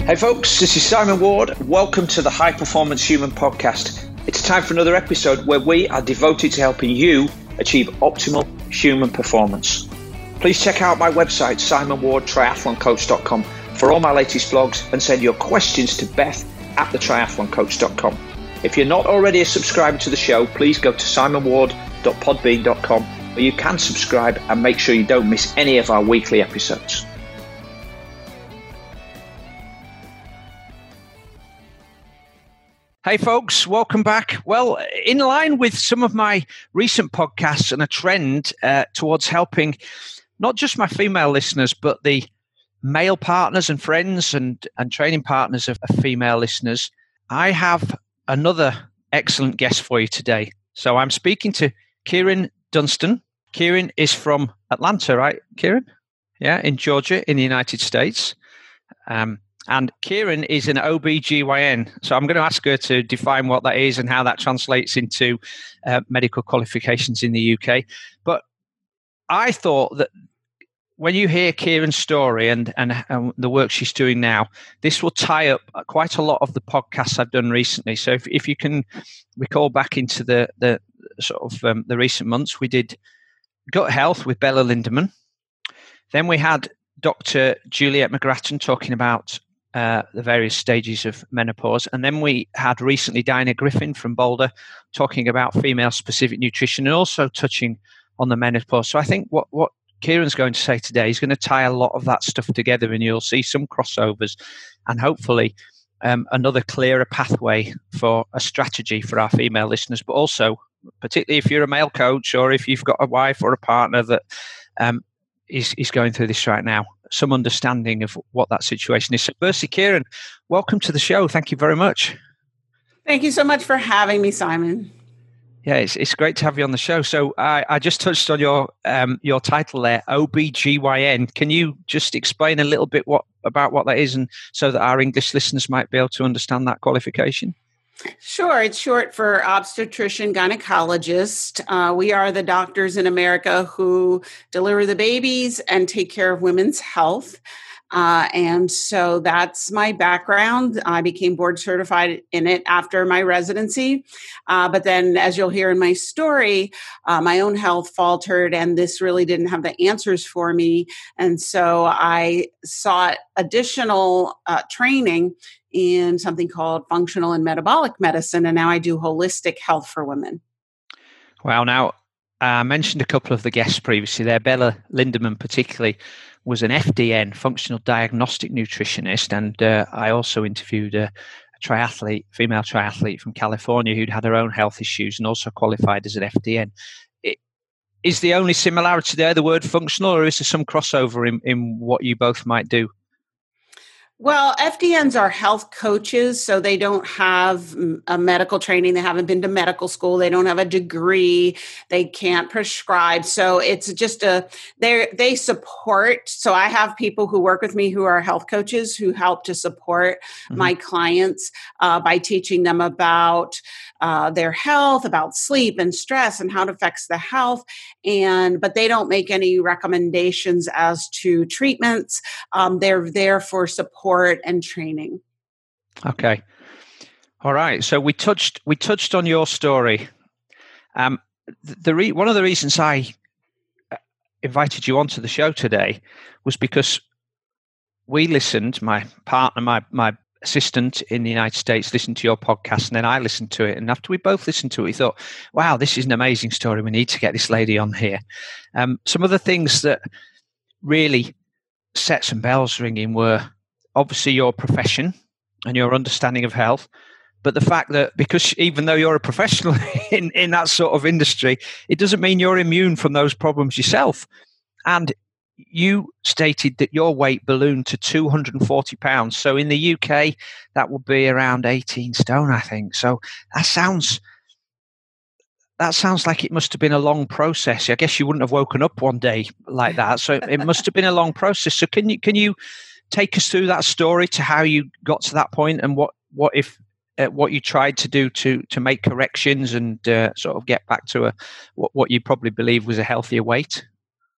Hey folks, this is Simon Ward. Welcome to the High Performance Human Podcast. It's time for another episode where we are devoted to helping you achieve optimal human performance. Please check out my website, simonwardtriathloncoach.com, for all my latest vlogs, and send your questions to beth@thetriathloncoach.com. If you're not already a subscriber to the show, please go to simonward.podbean.com, where you can subscribe and make sure you don't miss any of our weekly episodes. Hey folks, welcome back. Well, in line with some of my recent podcasts and a trend towards helping not just my female listeners, but the male partners and friends and training partners of female listeners, I have another excellent guest for you today. So I'm speaking to Kieran Dunstan. Kieran is from Atlanta, right, Kieran? Yeah, in Georgia, in the United States. And Kieran is an OBGYN. So I'm going to ask her to define what that is and how that translates into medical qualifications in the UK. But I thought that when you hear Kieran's story and the work she's doing now, this will tie up quite a lot of the podcasts I've done recently. So if you can recall back into the sort of the recent months, we did Gut Health with Bella Lindemann. Then we had Dr. Juliet McGrattan talking about the various stages of menopause. And then we had recently Diana Griffin from Boulder talking about female-specific nutrition and also touching on the menopause. So I think what Kieran's going to say today is going to tie a lot of that stuff together, and you'll see some crossovers and hopefully another clearer pathway for a strategy for our female listeners, but also particularly if you're a male coach or if you've got a wife or a partner that is going through this right now, some understanding of what that situation is. So firstly, Kieran, welcome to the show. Thank you very much. Thank you so much for having me, Simon. Yeah, it's great to have you on the show. So I just touched on your title there, OBGYN. Can you just explain a little bit about what that is, and so that our English listeners might be able to understand that qualification? Sure. It's short for obstetrician gynecologist. We are the doctors in America who deliver the babies and take care of women's health. And so that's my background. I became board certified in it after my residency. But then, as you'll hear in my story, my own health faltered, and this really didn't have the answers for me. And so I sought additional training in something called functional and metabolic medicine. And now I do holistic health for women. Wow. Now, I mentioned a couple of the guests previously there. Bella Lindemann particularly was an FDN, functional diagnostic nutritionist. And I also interviewed a female triathlete from California who'd had her own health issues and also qualified as an FDN. Is the only similarity there the word functional, or is there some crossover in what you both might do? Well, FDNs are health coaches, so they don't have a medical training. They haven't been to medical school. They don't have a degree. They can't prescribe. So it's just they support. So I have people who work with me who are health coaches who help to support my clients by teaching them about their health, about sleep and stress and how it affects the health. But they don't make any recommendations as to treatments. They're there for support and training. Okay. All right. So we touched on your story. One of the reasons I invited you onto the show today was because we listened, my partner, my assistant in the United States listened to your podcast, and then I listened to it. And after we both listened to it, we thought, wow, this is an amazing story. We need to get this lady on here. Some of the things that really set some bells ringing were obviously your profession and your understanding of health, but the fact that because even though you're a professional in that sort of industry, it doesn't mean you're immune from those problems yourself. And you stated that your weight ballooned to 240 pounds. So in the UK, that would be around 18 stone, I think. So that sounds like it must have been a long process. I guess you wouldn't have woken up one day like that. So it must have been a long process. So can you take us through that story to how you got to that point, and what you tried to do to make corrections and sort of get back to what you probably believe was a healthier weight?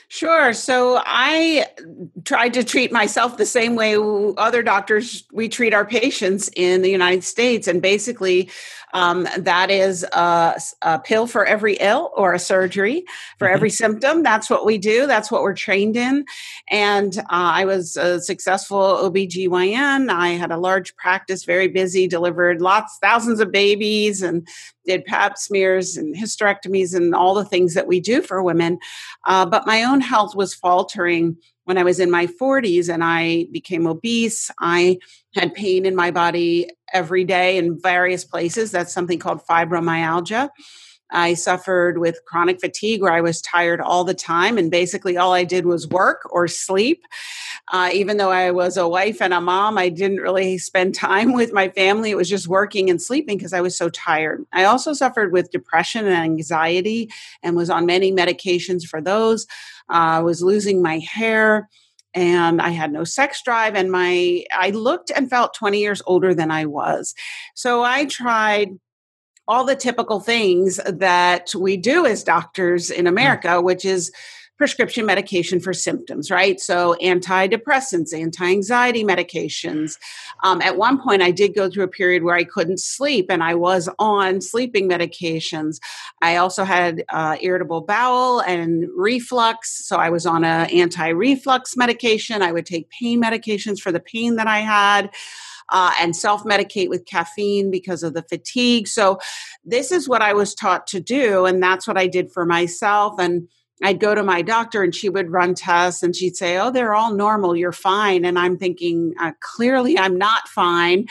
Sure. So I tried to treat myself the same way other doctors, we treat our patients in the United States. And basically, that is a pill for every ill or a surgery for Hmm. every symptom. That's what we do. That's what we're trained in. And I was a successful OBGYN. I had a large practice, very busy, delivered thousands of babies, and did pap smears and hysterectomies and all the things that we do for women. But my own health was faltering when I was in my 40s and I became obese. I had pain in my body every day in various places. That's something called fibromyalgia. I suffered with chronic fatigue where I was tired all the time. And basically, all I did was work or sleep. Even though I was a wife and a mom, I didn't really spend time with my family. It was just working and sleeping because I was so tired. I also suffered with depression and anxiety and was on many medications for those. I was losing my hair and I had no sex drive, and I looked and felt 20 years older than I was. So I tried all the typical things that we do as doctors in America, which is prescription medication for symptoms, right? So antidepressants, anti-anxiety medications. At one point, I did go through a period where I couldn't sleep and I was on sleeping medications. I also had irritable bowel and reflux. So I was on an anti-reflux medication. I would take pain medications for the pain that I had. And self-medicate with caffeine because of the fatigue. So this is what I was taught to do. And that's what I did for myself. And I'd go to my doctor and she would run tests and she'd say, oh, they're all normal. You're fine. And I'm thinking, clearly I'm not fine.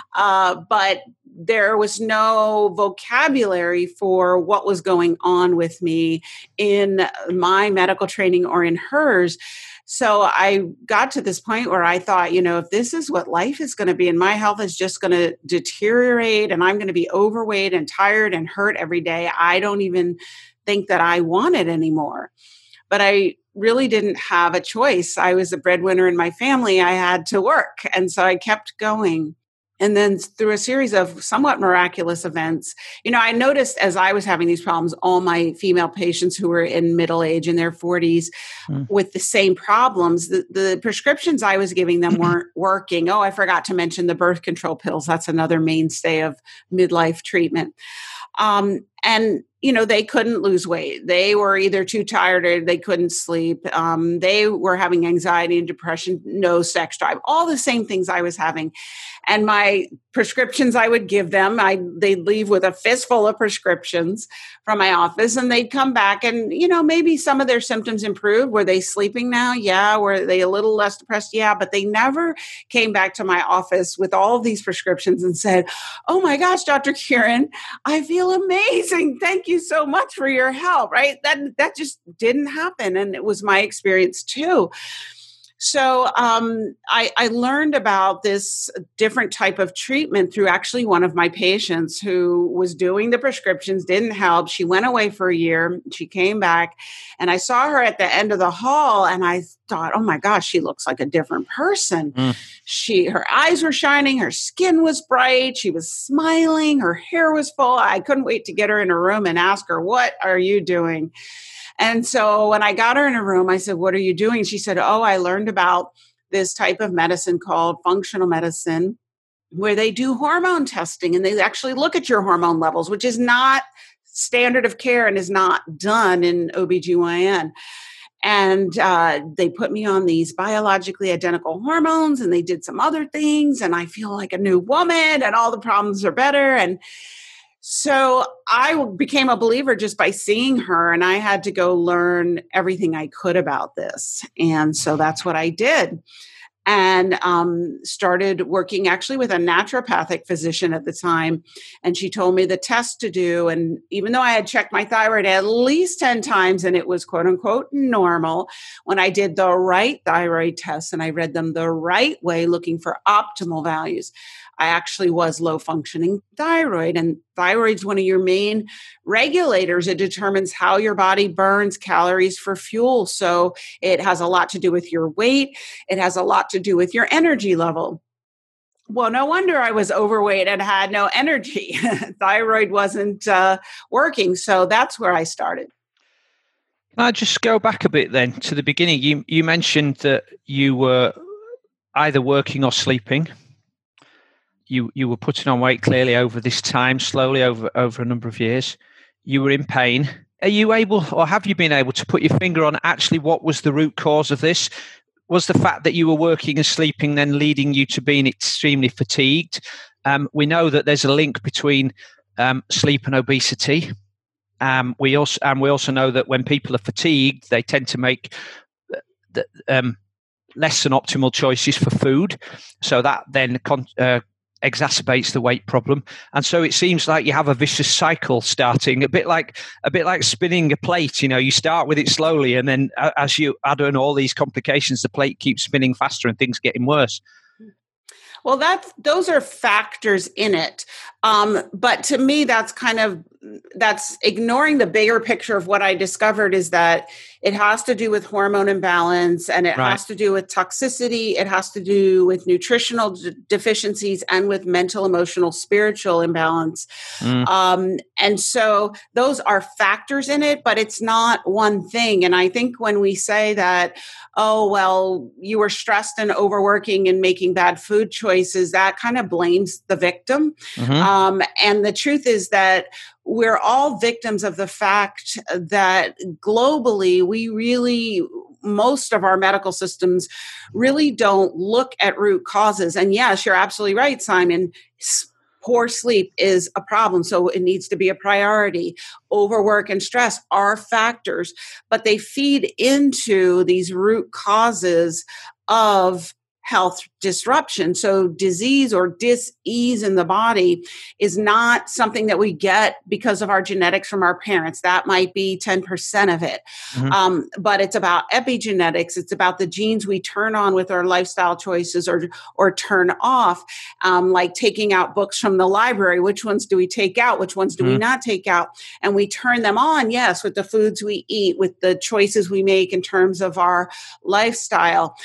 But there was no vocabulary for what was going on with me in my medical training or in hers. So I got to this point where I thought, if this is what life is going to be and my health is just going to deteriorate and I'm going to be overweight and tired and hurt every day, I don't even think that I want it anymore. But I really didn't have a choice. I was a breadwinner in my family. I had to work. And so I kept going. And then through a series of somewhat miraculous events, I noticed as I was having these problems, all my female patients who were in middle age in their 40s with the same problems, the prescriptions I was giving them weren't working. Oh, I forgot to mention the birth control pills. That's another mainstay of midlife treatment. And they couldn't lose weight. They were either too tired or they couldn't sleep. They were having anxiety and depression, no sex drive, all the same things I was having. And my prescriptions I would give them, they'd leave with a fistful of prescriptions from my office and they'd come back and, maybe some of their symptoms improved. Were they sleeping now? Yeah. Were they a little less depressed? Yeah. But they never came back to my office with all of these prescriptions and said, oh my gosh, Dr. Kieran, I feel amazing. Thank you so much for your help, right? That just didn't happen. And it was my experience too. So I learned about this different type of treatment through actually one of my patients who was doing the prescriptions, didn't help. She went away for a year. She came back and I saw her at the end of the hall and I thought, oh my gosh, she looks like a different person. Her eyes were shining. Her skin was bright. She was smiling. Her hair was full. I couldn't wait to get her in a room and ask her, what are you doing? And so when I got her in a room, I said, what are you doing? She said, oh, I learned about this type of medicine called functional medicine, where they do hormone testing and they actually look at your hormone levels, which is not standard of care and is not done in OBGYN. And they put me on these biologically identical hormones and they did some other things. And I feel like a new woman and all the problems are better. And so I became a believer just by seeing her, and I had to go learn everything I could about this. And so that's what I did. And started working actually with a naturopathic physician at the time. And she told me the test to do. And even though I had checked my thyroid at least 10 times and it was quote unquote normal, when I did the right thyroid tests and I read them the right way, looking for optimal values, I actually was low functioning thyroid. And thyroid's one of your main regulators. It determines how your body burns calories for fuel. So it has a lot to do with your weight. It has a lot to do with your energy level. Well, no wonder I was overweight and had no energy. Thyroid wasn't working. So that's where I started. Can I just go back a bit then to the beginning? You mentioned that you were either working or sleeping. You were putting on weight clearly over this time, slowly over a number of years. You were in pain. Are you able, or have you been able to put your finger on actually what was the root cause of this? Was the fact that you were working and sleeping then leading you to being extremely fatigued? We know that there's a link between sleep and obesity. We also know that when people are fatigued, they tend to make less than optimal choices for food. So that then exacerbates the weight problem, and so it seems like you have a vicious cycle starting, a bit like spinning a plate. You start with it slowly, and then as you add on all these complications, the plate keeps spinning faster and things getting worse. Well, those are factors in it, but to me, that's ignoring the bigger picture of what I discovered is that it has to do with hormone imbalance, and it has to do with toxicity. It has to do with nutritional deficiencies and with mental, emotional, spiritual imbalance. And so those are factors in it, but it's not one thing. And I think when we say that, oh, well, you were stressed and overworking and making bad food choices, that kind of blames the victim. And the truth is that we're all victims of the fact that globally, most of our medical systems really don't look at root causes. And yes, you're absolutely right, Simon. Poor sleep is a problem, so it needs to be a priority. Overwork and stress are factors, but they feed into these root causes of health disruption. So disease or dis-ease in the body is not something that we get because of our genetics from our parents. That might be 10% of it. But it's about epigenetics. It's about the genes we turn on with our lifestyle choices or turn off, like taking out books from the library. Which ones do we take out? Which ones do we not take out? And we turn them on, yes, with the foods we eat, with the choices we make in terms of our lifestyle.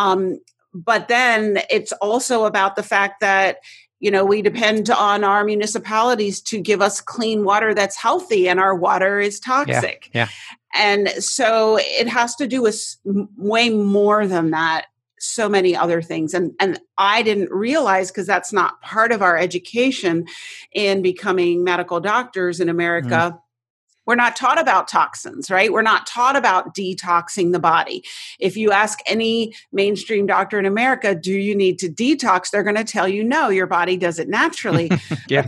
But then it's also about the fact that, we depend on our municipalities to give us clean water that's healthy, and our water is toxic. Yeah. And so it has to do with way more than that, so many other things. And I didn't realize, because that's not part of our education in becoming medical doctors in America. We're not taught about toxins, right? We're not taught about detoxing the body. If you ask any mainstream doctor in America, do you need to detox? They're going to tell you, no, your body does it naturally. But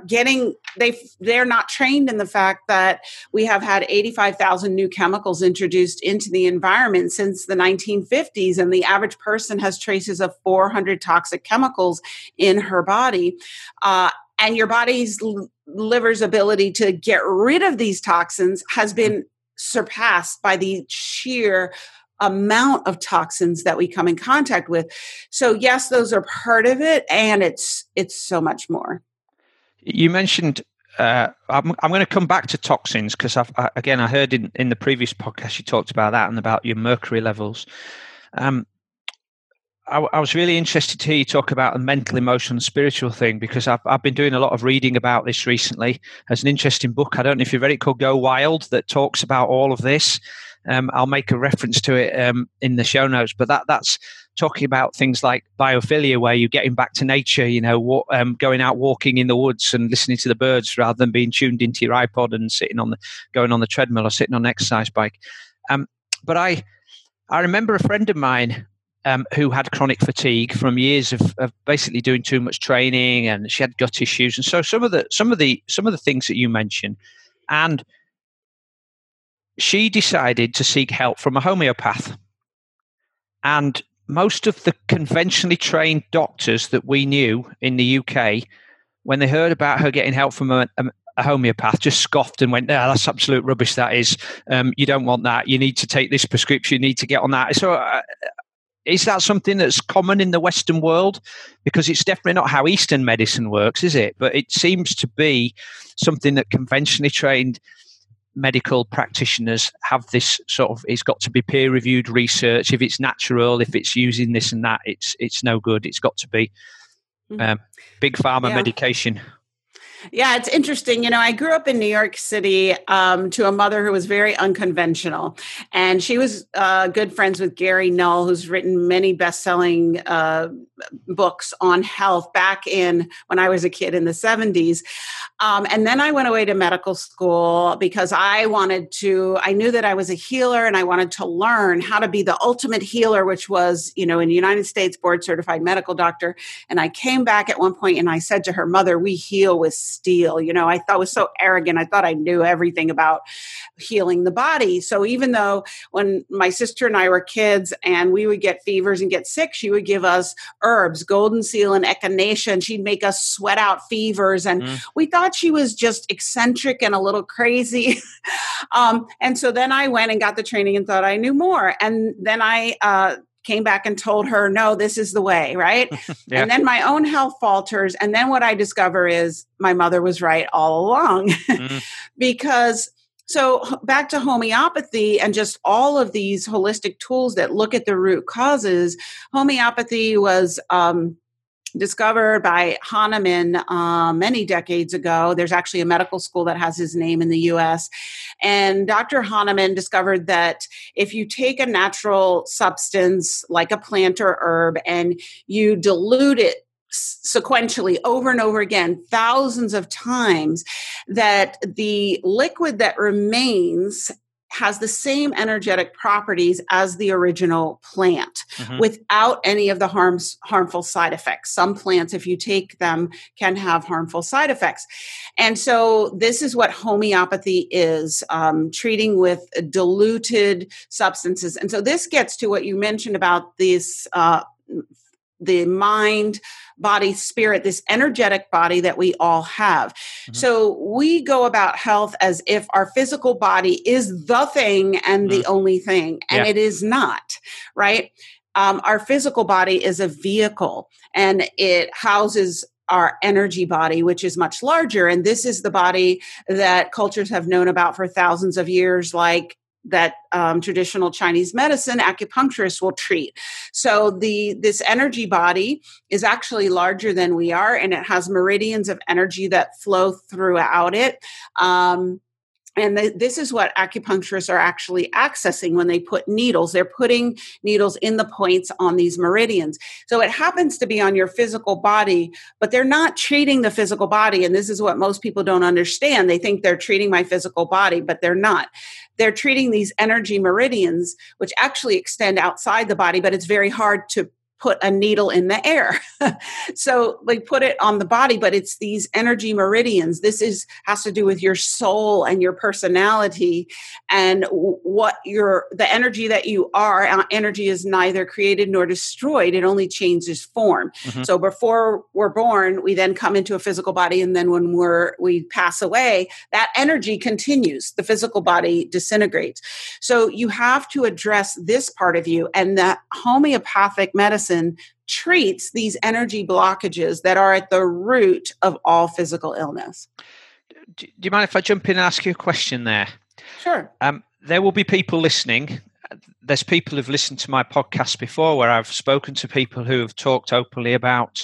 they're not trained in the fact that we have had 85,000 new chemicals introduced into the environment since the 1950s. And the average person has traces of 400 toxic chemicals in her body. And your body's liver's ability to get rid of these toxins has been surpassed by the sheer amount of toxins that we come in contact with. So yes, those are part of it, and it's so much more. You mentioned, I'm going to come back to toxins, because I heard in the previous podcast you talked about that and about your mercury levels. I was really interested to hear you talk about the mental, emotional, and spiritual thing, because I've been doing a lot of reading about this recently. There's an interesting book, I don't know if you've read it, called Go Wild, that talks about all of this. I'll make a reference to it in the show notes, but that's talking about things like biophilia, where you're getting back to nature, going out walking in the woods and listening to the birds rather than being tuned into your iPod and going on the treadmill or sitting on an exercise bike. But I remember a friend of mine who had chronic fatigue from years of basically doing too much training, and she had gut issues. And so some of the things that you mentioned, and she decided to seek help from a homeopath. And most of the conventionally trained doctors that we knew in the UK, when they heard about her getting help from a homeopath, just scoffed and went, "No, that's absolute rubbish. That is, you don't want that. You need to take this prescription. You need to get on that." So is that something that's common in the Western world? Because it's definitely not how Eastern medicine works, is it? But it seems to be something that conventionally trained medical practitioners have this sort of, it's got to be peer-reviewed research. If it's natural, if it's using this and that, it's no good. It's got to be big pharma medication. Yeah, it's interesting. I grew up in New York City to a mother who was very unconventional. And she was good friends with Gary Null, who's written many best-selling books on health back in when I was a kid in the 70s. And then I went away to medical school because I knew that I was a healer and I wanted to learn how to be the ultimate healer, which was, in the United States, board certified medical doctor. And I came back at one point and I said to her, "Mother, we heal with steel." I thought I was so arrogant. I thought I knew everything about healing the body. So even though when my sister and I were kids and we would get fevers and get sick, she would give us herbs, golden seal and echinacea, and she'd make us sweat out fevers. And we thought she was just eccentric and a little crazy. And so then I went and got the training and thought I knew more. And then I came back and told her, no, this is the way, right? Yeah. And then my own health falters. And then what I discover is my mother was right all along. So back to homeopathy and just all of these holistic tools that look at the root causes. Homeopathy was discovered by Hahnemann many decades ago. There's actually a medical school that has his name in the US. And Dr. Hahnemann discovered that if you take a natural substance like a plant or herb and you dilute it sequentially over and over again, thousands of times, that the liquid that remains has the same energetic properties as the original plant without any of the harmful side effects. Some plants, if you take them, can have harmful side effects. And so this is what homeopathy is, treating with diluted substances. And so this gets to what you mentioned about this, the mind, body, spirit, this energetic body that we all have. So we go about health as if our physical body is the thing and the only thing, and it is not, right? Our physical body is a vehicle, and it houses our energy body, which is much larger. And this is the body that cultures have known about for thousands of years, like that traditional Chinese medicine acupuncturists will treat. So this energy body is actually larger than we are, and it has meridians of energy that flow throughout it. And this is what acupuncturists are actually accessing when they put needles. They're putting needles in the points on these meridians. So it happens to be on your physical body, but they're not treating the physical body. And this is what most people don't understand. They think they're treating my physical body, but they're not. They're treating these energy meridians, which actually extend outside the body, but it's very hard to put a needle in the air. So they put it on the body, but it's these energy meridians. This has to do with your soul and your personality and what the energy that you are. Energy is neither created nor destroyed. It only changes form. So before we're born, we then come into a physical body. And then when we pass away, that energy continues. The physical body disintegrates. So you have to address this part of you, and the homeopathic medicine treats these energy blockages that are at the root of all physical illness. Do you mind if I jump in and ask you a question there? Sure. There will be people listening. There's people who've listened to my podcast before where I've spoken to people who have talked openly about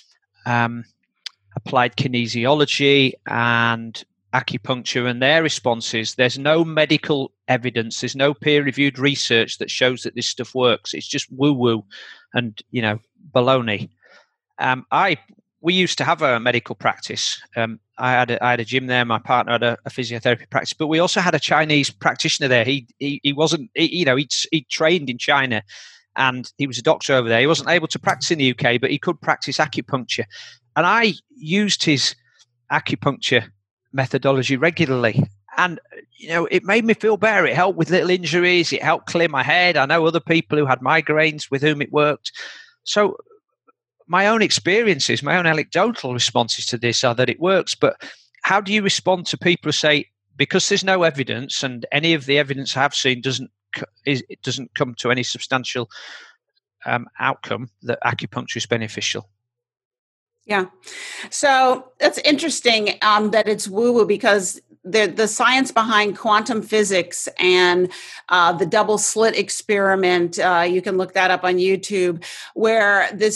applied kinesiology and acupuncture, and their responses, there's no medical evidence, there's no peer-reviewed research that shows that this stuff works. It's just woo-woo and, baloney. We used to have a medical practice. I had a gym there. My partner had a physiotherapy practice, but we also had a Chinese practitioner there. He trained in China, and he was a doctor over there. He wasn't able to practice in the UK, but he could practice acupuncture. And I used his acupuncture methodology regularly, and it made me feel better. It helped with little injuries, it helped clear my head. I know other people who had migraines with whom it worked. So my own experiences, my own anecdotal responses to this are that it works. But how do you respond to people who say, because there's no evidence, and any of the evidence I have seen doesn't come to any substantial outcome, that acupuncture is beneficial? Yeah. So it's interesting that it's woo-woo, because the science behind quantum physics and the double slit experiment, you can look that up on YouTube, where this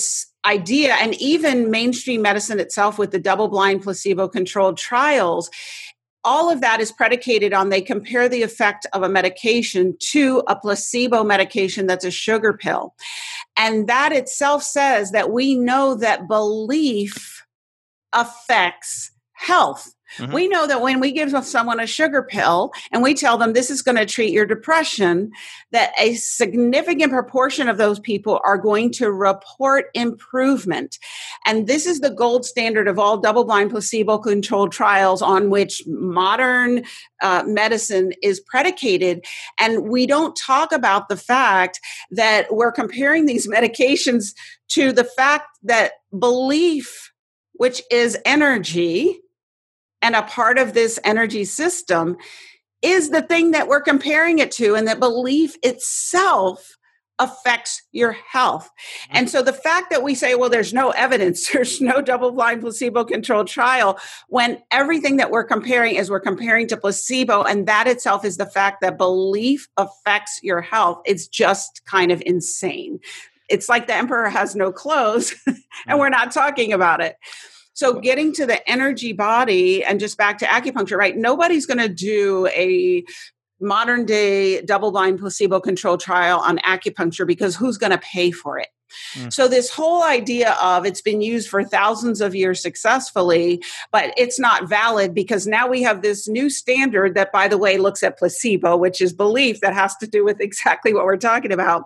idea, and even mainstream medicine itself with the double-blind placebo-controlled trials, all of that is predicated on they compare the effect of a medication to a placebo medication that's a sugar pill. And that itself says that we know that belief affects health. Mm-hmm. We know that when we give someone a sugar pill and we tell them this is going to treat your depression, that a significant proportion of those people are going to report improvement. And this is the gold standard of all double-blind placebo-controlled trials on which modern medicine is predicated. And we don't talk about the fact that we're comparing these medications to the fact that belief, which is energy, and a part of this energy system, is the thing that we're comparing it to, and that belief itself affects your health. And so the fact that we say, well, there's no evidence, there's no double-blind placebo-controlled trial, when everything that we're comparing to placebo, and that itself is the fact that belief affects your health, it's just kind of insane. It's like the emperor has no clothes, and we're not talking about it. So getting to the energy body and just back to acupuncture, right? Nobody's going to do a modern day double-blind placebo-controlled trial on acupuncture because who's going to pay for it? So this whole idea of it's been used for thousands of years successfully, but it's not valid because now we have this new standard that, by the way, looks at placebo, which is belief that has to do with exactly what we're talking about.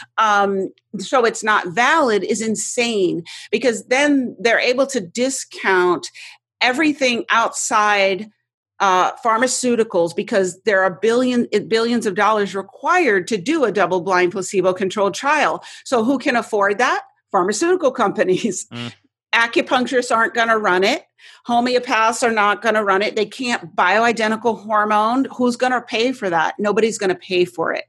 So it's not valid is insane, because then they're able to discount everything outside pharmaceuticals, because there are billions of dollars required to do a double-blind placebo-controlled trial. So who can afford that? Pharmaceutical companies. Acupuncturists aren't going to run it. Homeopaths are not going to run it. They can't. Bioidentical hormone. Who's going to pay for that? Nobody's going to pay for it.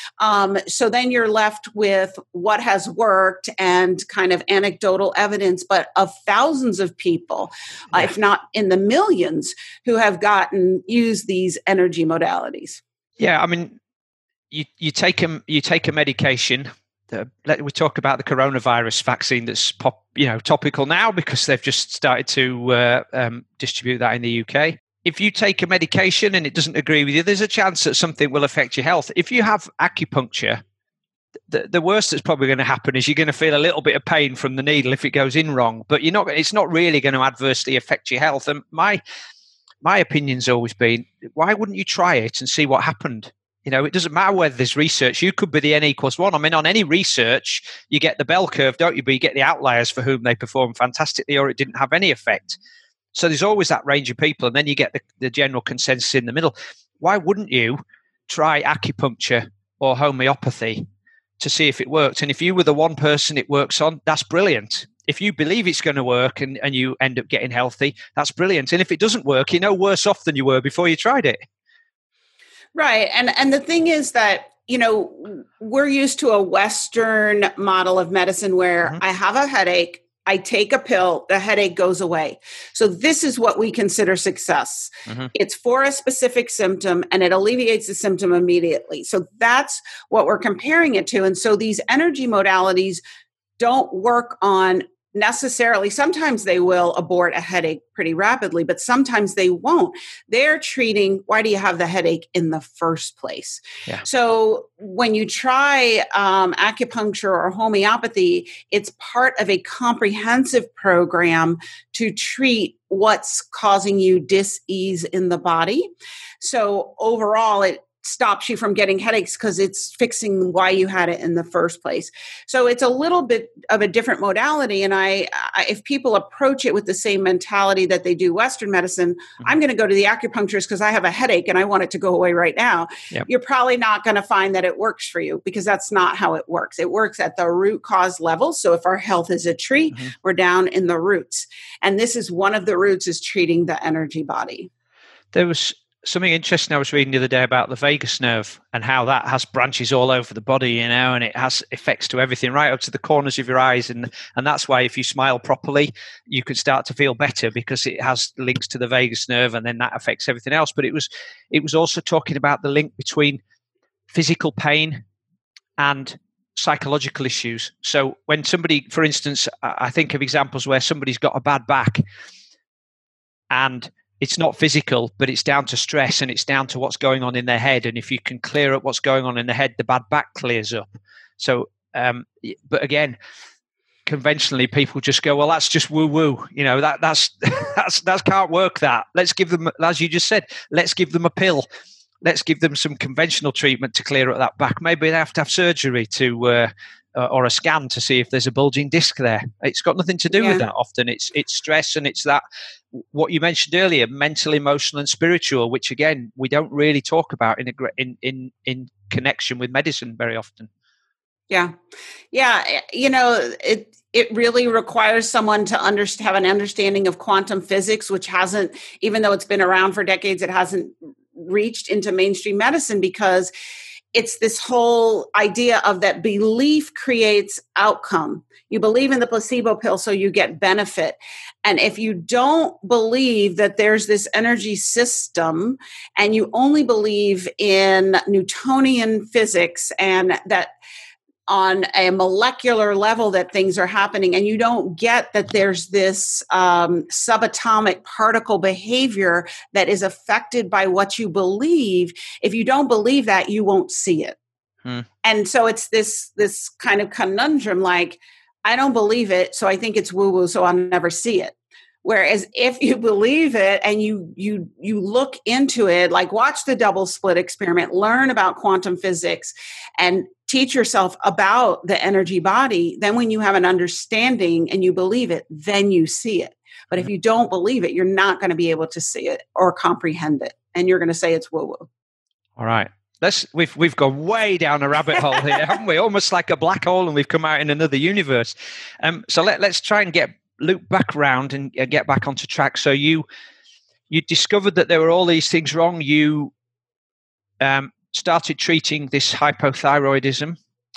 So then you're left with what has worked and kind of anecdotal evidence, but of thousands of people, if not in the millions, who have used these energy modalities. Yeah, I mean, you take a medication. We talk about the coronavirus vaccine that's topical now because they've just started to distribute that in the UK. If you take a medication and it doesn't agree with you, there's a chance that something will affect your health. If you have acupuncture, the worst that's probably going to happen is you're going to feel a little bit of pain from the needle if it goes in wrong, but it's not really going to adversely affect your health. And my opinion's always been, why wouldn't you try it and see what happened? It doesn't matter whether there's research. You could be the N=1. I mean, on any research, you get the bell curve, don't you? But you get the outliers for whom they perform fantastically or it didn't have any effect. So there's always that range of people, and then you get the general consensus in the middle. Why wouldn't you try acupuncture or homeopathy to see if it worked? And if you were the one person it works on, that's brilliant. If you believe it's going to work and you end up getting healthy, that's brilliant. And if it doesn't work, you're no worse off than you were before you tried it. Right. And the thing is that, we're used to a Western model of medicine where I have a headache, I take a pill, the headache goes away. So this is what we consider success. It's for a specific symptom and it alleviates the symptom immediately. So that's what we're comparing it to. And so these energy modalities don't work on necessarily. Sometimes they will abort a headache pretty rapidly, but sometimes they won't. They're treating, why do you have the headache in the first place? Yeah. So when you try acupuncture or homeopathy, it's part of a comprehensive program to treat what's causing you dis-ease in the body. So overall, it stops you from getting headaches because it's fixing why you had it in the first place. So it's a little bit of a different modality. And I if people approach it with the same mentality that they do Western medicine, I'm going to go to the acupuncturist because I have a headache and I want it to go away right now. Yep. You're probably not going to find that it works for you because that's not how it works. It works at the root cause level. So if our health is a tree, we're down in the roots. And this is one of the roots is treating the energy body. There was something interesting I was reading the other day about the vagus nerve and how that has branches all over the body, and it has effects to everything, right up to the corners of your eyes. And that's why if you smile properly, you can start to feel better because it has links to the vagus nerve, and then that affects everything else. But it was also talking about the link between physical pain and psychological issues. So when somebody, for instance, I think of examples where somebody's got a bad back and it's not physical, but it's down to stress and it's down to what's going on in their head. And if you can clear up what's going on in the head, the bad back clears up. So, but again, conventionally people just go, well, that's just woo woo. That's can't work. That let's give them, as you just said, let's give them a pill. Let's give them some conventional treatment to clear up that back. Maybe they have to have surgery or a scan to see if there's a bulging disc there. It's got nothing to do with that. Often it's stress, and it's that what you mentioned earlier, mental, emotional, and spiritual, which again we don't really talk about in connection with medicine very often. Yeah. It really requires someone to have an understanding of quantum physics, which hasn't, even though it's been around for decades, it hasn't reached into mainstream medicine, because it's this whole idea of that belief creates outcome. You believe in the placebo pill, so you get benefit. And if you don't believe that there's this energy system and you only believe in Newtonian physics and that on a molecular level that things are happening, and you don't get that there's this subatomic particle behavior that is affected by what you believe, if you don't believe that, you won't see it. And so it's this kind of conundrum, like, I don't believe it, so I think it's woo-woo, so I'll never see it. Whereas if you believe it and you look into it, like watch the double slit experiment, learn about quantum physics, and teach yourself about the energy body, then when you have an understanding and you believe it, then you see it. But if you don't believe it, you're not going to be able to see it or comprehend it. And you're going to say it's woo-woo. All right. We've gone way down a rabbit hole here, haven't we? Almost like a black hole, and we've come out in another universe. So let's try and loop back around and get back onto track. So you discovered that there were all these things wrong. You started treating this hypothyroidism.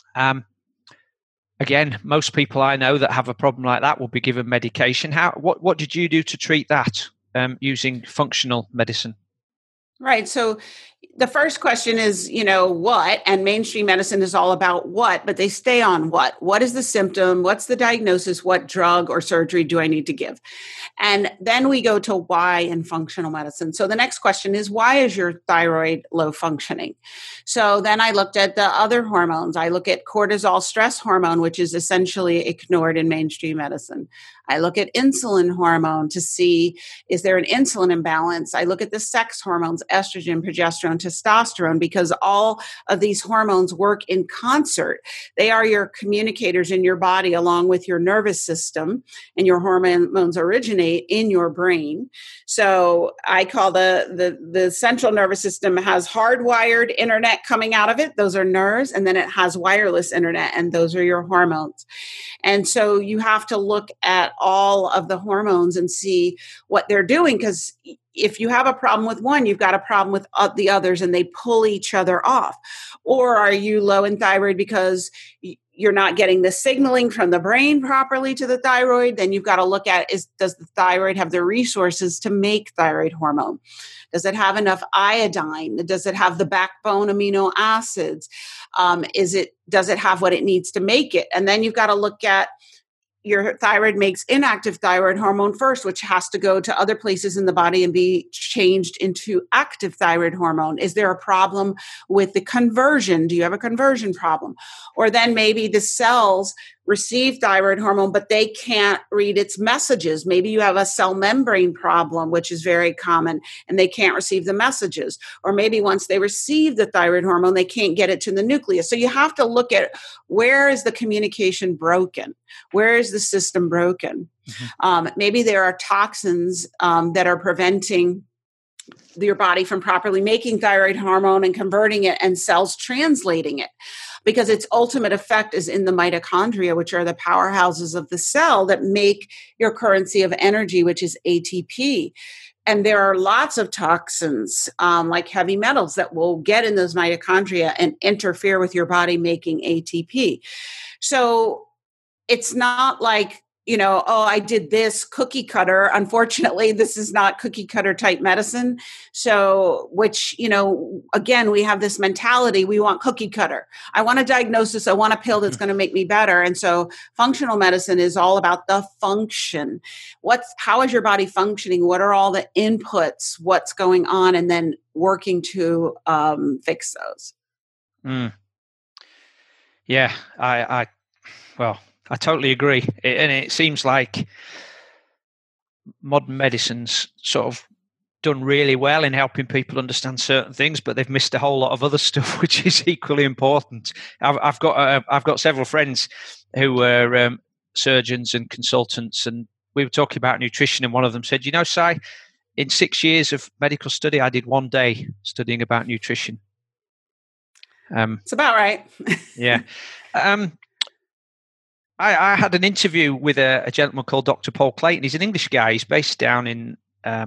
Again, most people I know that have a problem like that will be given medication. What did you do to treat that using functional medicine? Right. So the first question is, what? And mainstream medicine is all about what, but they stay on what. What is the symptom? What's the diagnosis? What drug or surgery do I need to give? And then we go to why in functional medicine. So the next question is, why is your thyroid low functioning? So then I looked at the other hormones. I look at cortisol stress hormone, which is essentially ignored in mainstream medicine. I look at insulin hormone to see, is there an insulin imbalance? I look at the sex hormones, estrogen, progesterone, testosterone, because all of these hormones work in concert. They are your communicators in your body along with your nervous system, and your hormones originate in your brain. So I call the central nervous system has hardwired internet coming out of it. Those are nerves. And then it has wireless internet, and those are your hormones. And so you have to look at all of the hormones and see what they're doing, because if you have a problem with one, you've got a problem with the others, and they pull each other off. Or are you low in thyroid because you're not getting the signaling from the brain properly to the thyroid? Then you've got to look at, does the thyroid have the resources to make thyroid hormone? Does it have enough iodine? Does it have the backbone amino acids? Does it have what it needs to make it? And then you've got to look at, your thyroid makes inactive thyroid hormone first, which has to go to other places in the body and be changed into active thyroid hormone. Is there a problem with the conversion? Do you have a conversion problem? Or then maybe the cells receive thyroid hormone, but they can't read its messages. Maybe you have a cell membrane problem, which is very common, and they can't receive the messages. Or maybe once they receive the thyroid hormone, they can't get it to the nucleus. So you have to look at, where is the communication broken? Where is the system broken? Mm-hmm. Maybe there are toxins that are preventing your body from properly making thyroid hormone and converting it, and cells translating it, because its ultimate effect is in the mitochondria, which are the powerhouses of the cell that make your currency of energy, which is ATP. And there are lots of toxins, like heavy metals, that will get in those mitochondria and interfere with your body making ATP. So it's not like oh, I did this cookie cutter. Unfortunately, this is not cookie cutter type medicine. So, which, again, we have this mentality. We want cookie cutter. I want a diagnosis. I want a pill that's going to make me better. And so functional medicine is all about the function. How is your body functioning? What are all the inputs? What's going on? And then working to fix those. Mm. Yeah, I totally agree. And it seems like modern medicine's sort of done really well in helping people understand certain things, but they've missed a whole lot of other stuff, which is equally important. I've got several friends who were surgeons and consultants, and we were talking about nutrition, and one of them said, Si, in 6 years of medical study, I did 1 day studying about nutrition. It's about right. Yeah. I had an interview with a gentleman called Dr. Paul Clayton. He's an English guy. He's based down in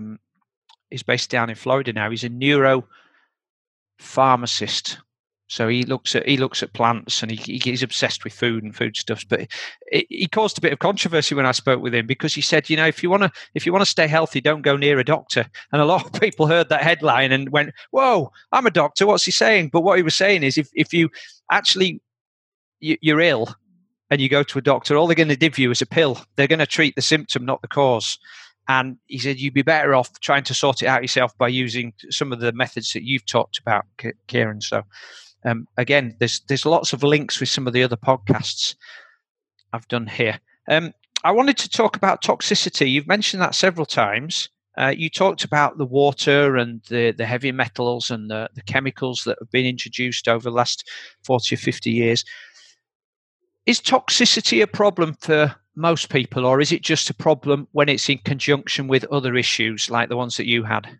Florida now. He's a neuropharmacist. So he looks at plants, and he's obsessed with food and foodstuffs. But he caused a bit of controversy when I spoke with him, because he said, if you want to stay healthy, don't go near a doctor. And a lot of people heard that headline and went, "Whoa, I'm a doctor. What's he saying?" But what he was saying is, if you actually you're ill and you go to a doctor, all they're going to give you is a pill. They're going to treat the symptom, not the cause. And he said you'd be better off trying to sort it out yourself by using some of the methods that you've talked about, Kieran. So again, there's lots of links with some of the other podcasts I've done here. I wanted to talk about toxicity. You've mentioned that several times. You talked about the water and the heavy metals and the chemicals that have been introduced over the last 40 or 50 years. Is toxicity a problem for most people, or is it just a problem when it's in conjunction with other issues like the ones that you had?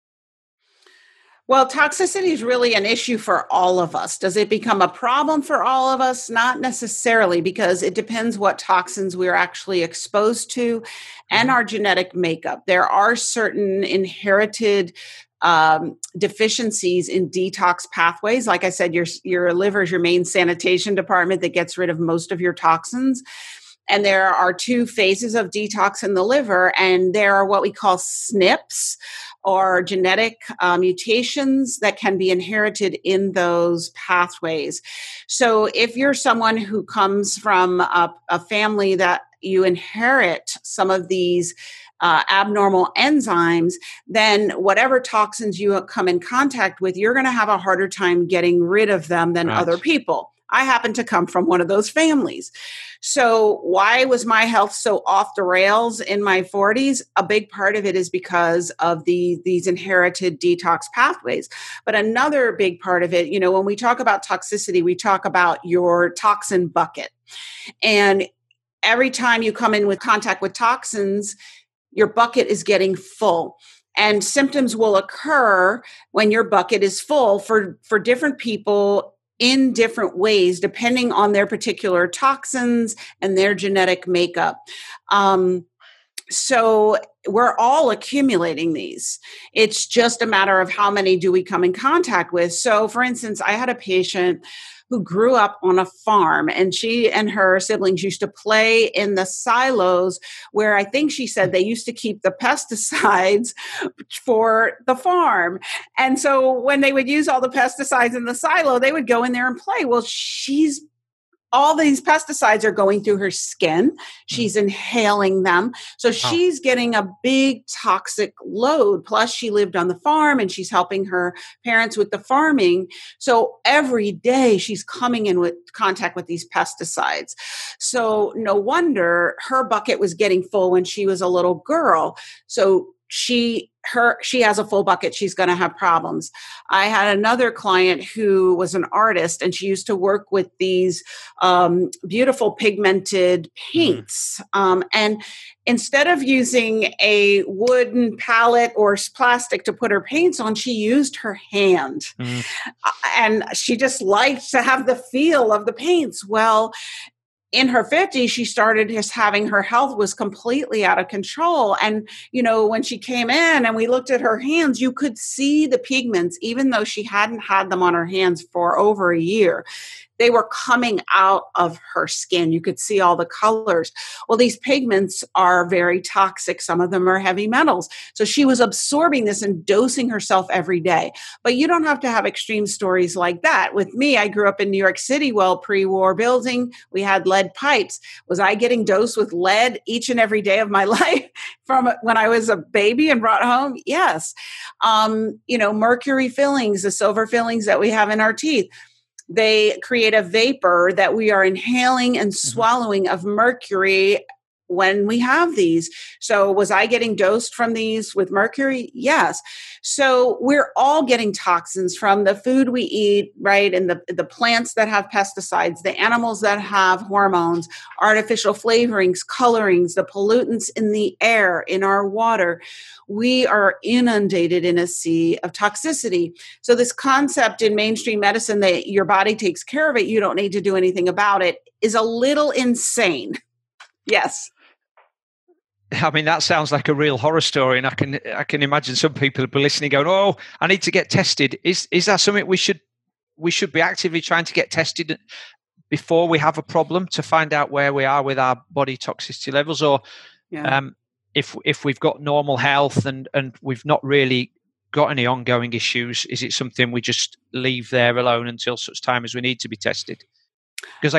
Well, toxicity is really an issue for all of us. Does it become a problem for all of us? Not necessarily, because it depends what toxins we're actually exposed to and our genetic makeup. There are certain inherited deficiencies in detox pathways. Like I said, your liver is your main sanitation department that gets rid of most of your toxins. And there are 2 phases of detox in the liver, and there are what we call SNPs, or genetic mutations that can be inherited in those pathways. So if you're someone who comes from a family that you inherit some of these abnormal enzymes, then whatever toxins you come in contact with, you're going to have a harder time getting rid of them than other people. I happen to come from one of those families. So why was my health so off the rails in my 40s? A big part of it is because of these inherited detox pathways. But another big part of it, when we talk about toxicity, we talk about your toxin bucket. And every time you come in with contact with toxins, your bucket is getting full. And symptoms will occur when your bucket is full for different people in different ways, depending on their particular toxins and their genetic makeup. So we're all accumulating these. It's just a matter of how many do we come in contact with. So for instance, I had a patient who grew up on a farm, and she and her siblings used to play in the silos where I think she said they used to keep the pesticides for the farm. And so when they would use all the pesticides in the silo, they would go in there and play. Well, all these pesticides are going through her skin. She's inhaling them. So she's getting a big toxic load. Plus she lived on the farm and she's helping her parents with the farming. So every day she's coming in with contact with these pesticides. So no wonder her bucket was getting full when she was a little girl. So she has a full bucket. She's going to have problems. I had another client who was an artist, and she used to work with these beautiful pigmented paints. And instead of using a wooden palette or plastic to put her paints on, she used her hand. And she just liked to have the feel of the paints. Well, in her 50s, she started just having her health was completely out of control. And, when she came in and we looked at her hands, you could see the pigments, even though she hadn't had them on her hands for over a year. they were coming out of her skin. You could see all the colors. Well, these pigments are very toxic. Some of them are heavy metals. So she was absorbing this and dosing herself every day. But you don't have to have extreme stories like that. With me, I grew up in New York City. Well, pre-war building, we had lead pipes. Was I getting dosed with lead each and every day of my life from when I was a baby and brought home? Yes. Mercury fillings, the silver fillings that we have in our teeth, they create a vapor that we are inhaling and swallowing of mercury when we have these. So was I getting dosed from these with mercury? Yes. So we're all getting toxins from the food we eat, right? And the plants that have pesticides, the animals that have hormones, artificial flavorings, colorings, the pollutants in the air, in our water. We are inundated in a sea of toxicity. So this concept in mainstream medicine that your body takes care of it, you don't need to do anything about it, is a little insane. Yes. I mean, that sounds like a real horror story, and I can imagine some people will be listening going, "Oh, I need to get tested." Is that something we should be actively trying to get tested before we have a problem to find out where we are with our body toxicity levels, or if we've got normal health and we've not really got any ongoing issues, is it something we just leave there alone until such time as we need to be tested? Because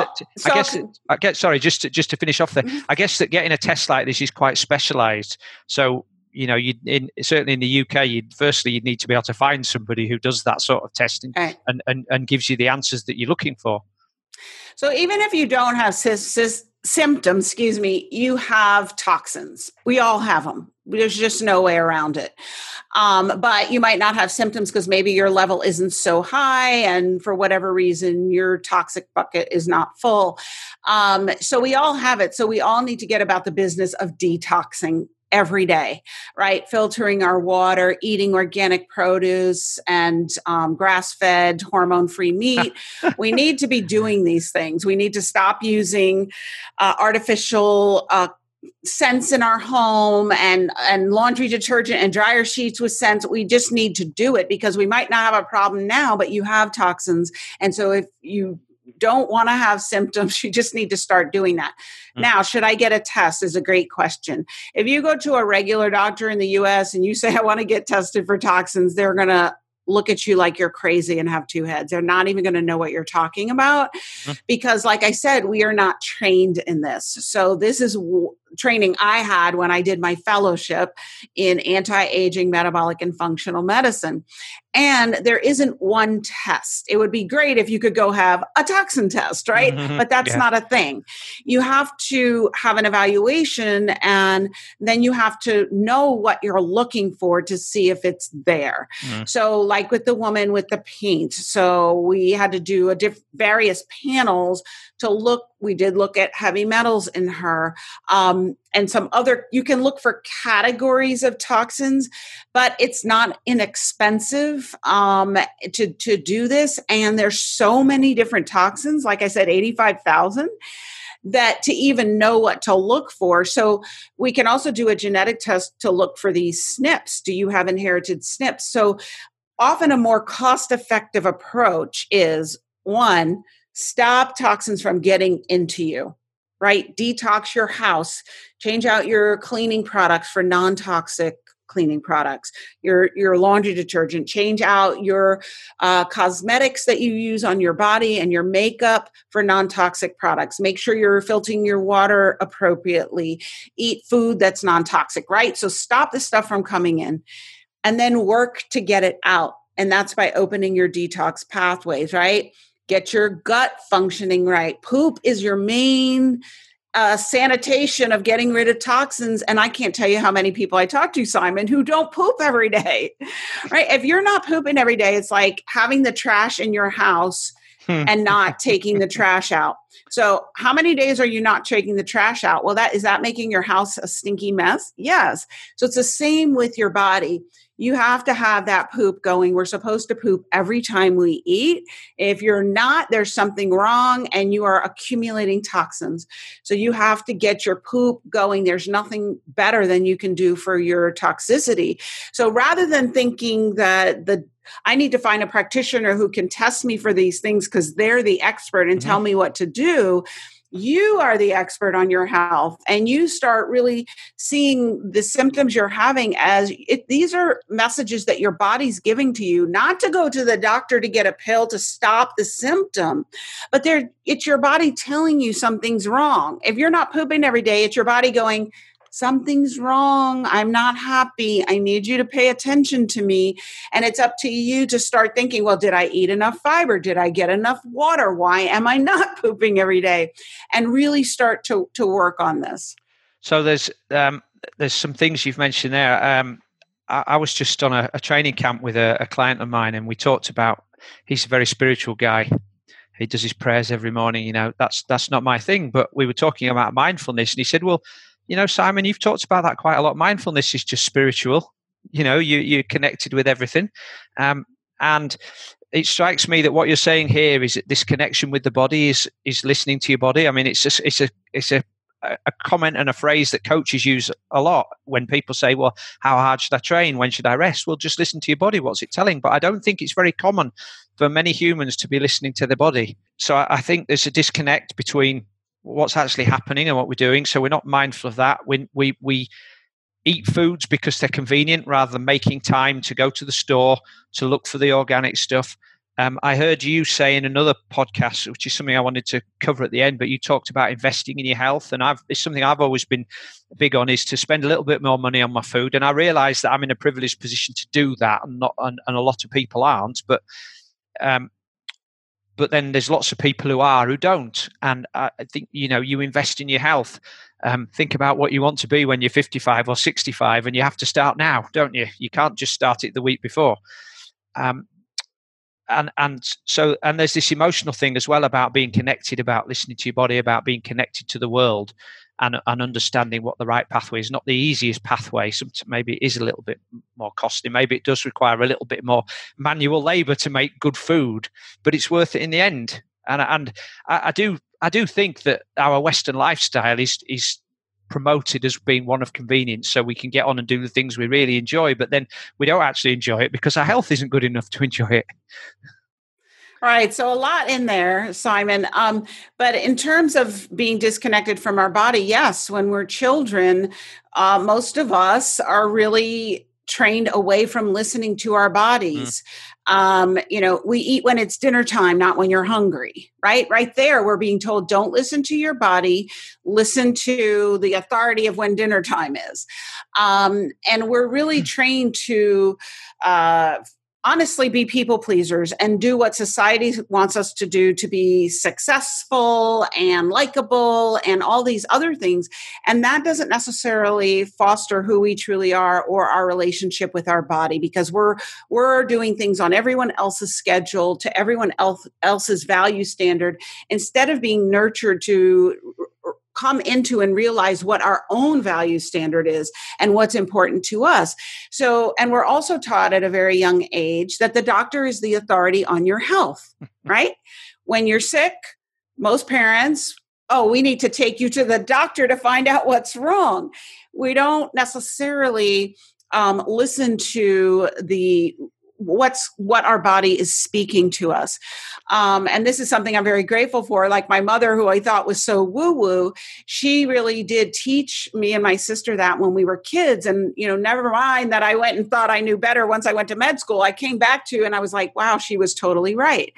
just to finish off there, I guess that getting a test like this is quite specialised. So, certainly in the UK, you'd need to be able to find somebody who does that sort of testing and gives you the answers that you're looking for. So even if you don't have symptoms, you have toxins. We all have them. There's just no way around it. But you might not have symptoms because maybe your level isn't so high, and for whatever reason, your toxic bucket is not full. So we all have it. So we all need to get about the business of detoxing every day, right? Filtering our water, eating organic produce and grass-fed, hormone-free meat. We need to be doing these things. We need to stop using artificial scents in our home and laundry detergent and dryer sheets with scents. We just need to do it because we might not have a problem now, but you have toxins. And so if you don't want to have symptoms, you just need to start doing that. Now, should I get a test is a great question. If you go to a regular doctor in the US and you say, I want to get tested for toxins, they're going to look at you like you're crazy and have two heads. They're not even going to know what you're talking about because, like I said, we are not trained in this. So this is training I had when I did my fellowship in anti-aging, metabolic, and functional medicine. And there isn't one test. It would be great if you could go have a toxin test, right? But that's not a thing. You have to have an evaluation, and then you have to know what you're looking for to see if it's there. So like with the woman with the paint, so we had to do various panels to look. We did look at heavy metals in her, and some other, you can look for categories of toxins, but it's not inexpensive to do this. And there's so many different toxins, like I said, 85,000, that to even know what to look for. So we can also do a genetic test to look for these SNPs. Do you have inherited SNPs? So often a more cost-effective approach is, one, stop toxins from getting into you, right? Detox your house, change out your cleaning products for non-toxic cleaning products, your laundry detergent, change out your cosmetics that you use on your body and your makeup for non-toxic products. Make sure you're filtering your water appropriately. Eat food that's non-toxic, right? So stop the stuff from coming in and then work to get it out. And that's by opening your detox pathways, right? Get your gut functioning right. Poop is your main sanitation of getting rid of toxins. And I can't tell you how many people I talk to, Simon, who don't poop every day, right? If you're not pooping every day, it's like having the trash in your house and not taking the trash out. So how many days are you not taking the trash out? Well, is that making your house a stinky mess? Yes. So it's the same with your body. You have to have that poop going. We're supposed to poop every time we eat. If you're not, there's something wrong and you are accumulating toxins. So you have to get your poop going. There's nothing better than you can do for your toxicity. So rather than thinking that I need to find a practitioner who can test me for these things because they're the expert and tell me what to do, you are the expert on your health, and you start really seeing the symptoms you're having as these are messages that your body's giving to you, not to go to the doctor to get a pill to stop the symptom, but it's your body telling you something's wrong. If you're not pooping every day, it's your body going, something's wrong. I'm not happy. I need you to pay attention to me. And it's up to you to start thinking, well, did I eat enough fiber? Did I get enough water? Why am I not pooping every day? And really start to work on this. So there's some things you've mentioned there. I was just on a training camp with a client of mine, and we talked about, he's a very spiritual guy. He does his prayers every morning. That's not my thing. But we were talking about mindfulness, and he said, well, Simon, you've talked about that quite a lot. Mindfulness is just spiritual. You're connected with everything. And it strikes me that what you're saying here is that this connection with the body is listening to your body. I mean, it's a comment and a phrase that coaches use a lot when people say, well, how hard should I train? When should I rest? Well, just listen to your body. What's it telling? But I don't think it's very common for many humans to be listening to their body. So I think there's a disconnect between what's actually happening and what we're doing. So we're not mindful of that. We eat foods because they're convenient rather than making time to go to the store to look for the organic stuff. I heard you say in another podcast, which is something I wanted to cover at the end, but you talked about investing in your health. And it's something I've always been big on, is to spend a little bit more money on my food. And I realize that I'm in a privileged position to do that, and a lot of people aren't. But then there's lots of people who don't. And I think, you invest in your health. Think about what you want to be when you're 55 or 65, and you have to start now, don't you? You can't just start it the week before. And there's this emotional thing as well about being connected, about listening to your body, about being connected to the world, and understanding what the right pathway is. Not the easiest pathway. Maybe it is a little bit more costly. Maybe it does require a little bit more manual labor to make good food, but it's worth it in the end. And I do think that our Western lifestyle is promoted as being one of convenience, so we can get on and do the things we really enjoy, but then we don't actually enjoy it because our health isn't good enough to enjoy it. All right. So a lot in there, Simon. But in terms of being disconnected from our body, yes, when we're children, most of us are really trained away from listening to our bodies. We eat when it's dinner time, not when you're hungry, right? Right there, we're being told, don't listen to your body, listen to the authority of when dinner time is. And we're really trained to honestly be people pleasers and do what society wants us to do to be successful and likable and all these other things. And that doesn't necessarily foster who we truly are or our relationship with our body, because we're doing things on everyone else's schedule, to everyone else's value standard, instead of being nurtured to come into and realize what our own value standard is and what's important to us. So, and we're also taught at a very young age that the doctor is the authority on your health, right? When you're sick, most parents, we need to take you to the doctor to find out what's wrong. We don't necessarily listen to what our body is speaking to us. And this is something I'm very grateful for. Like my mother, who I thought was so woo-woo, she really did teach me and my sister that when we were kids. And, never mind that I went and thought I knew better once I went to med school, I came back to, and I was like, wow, she was totally right.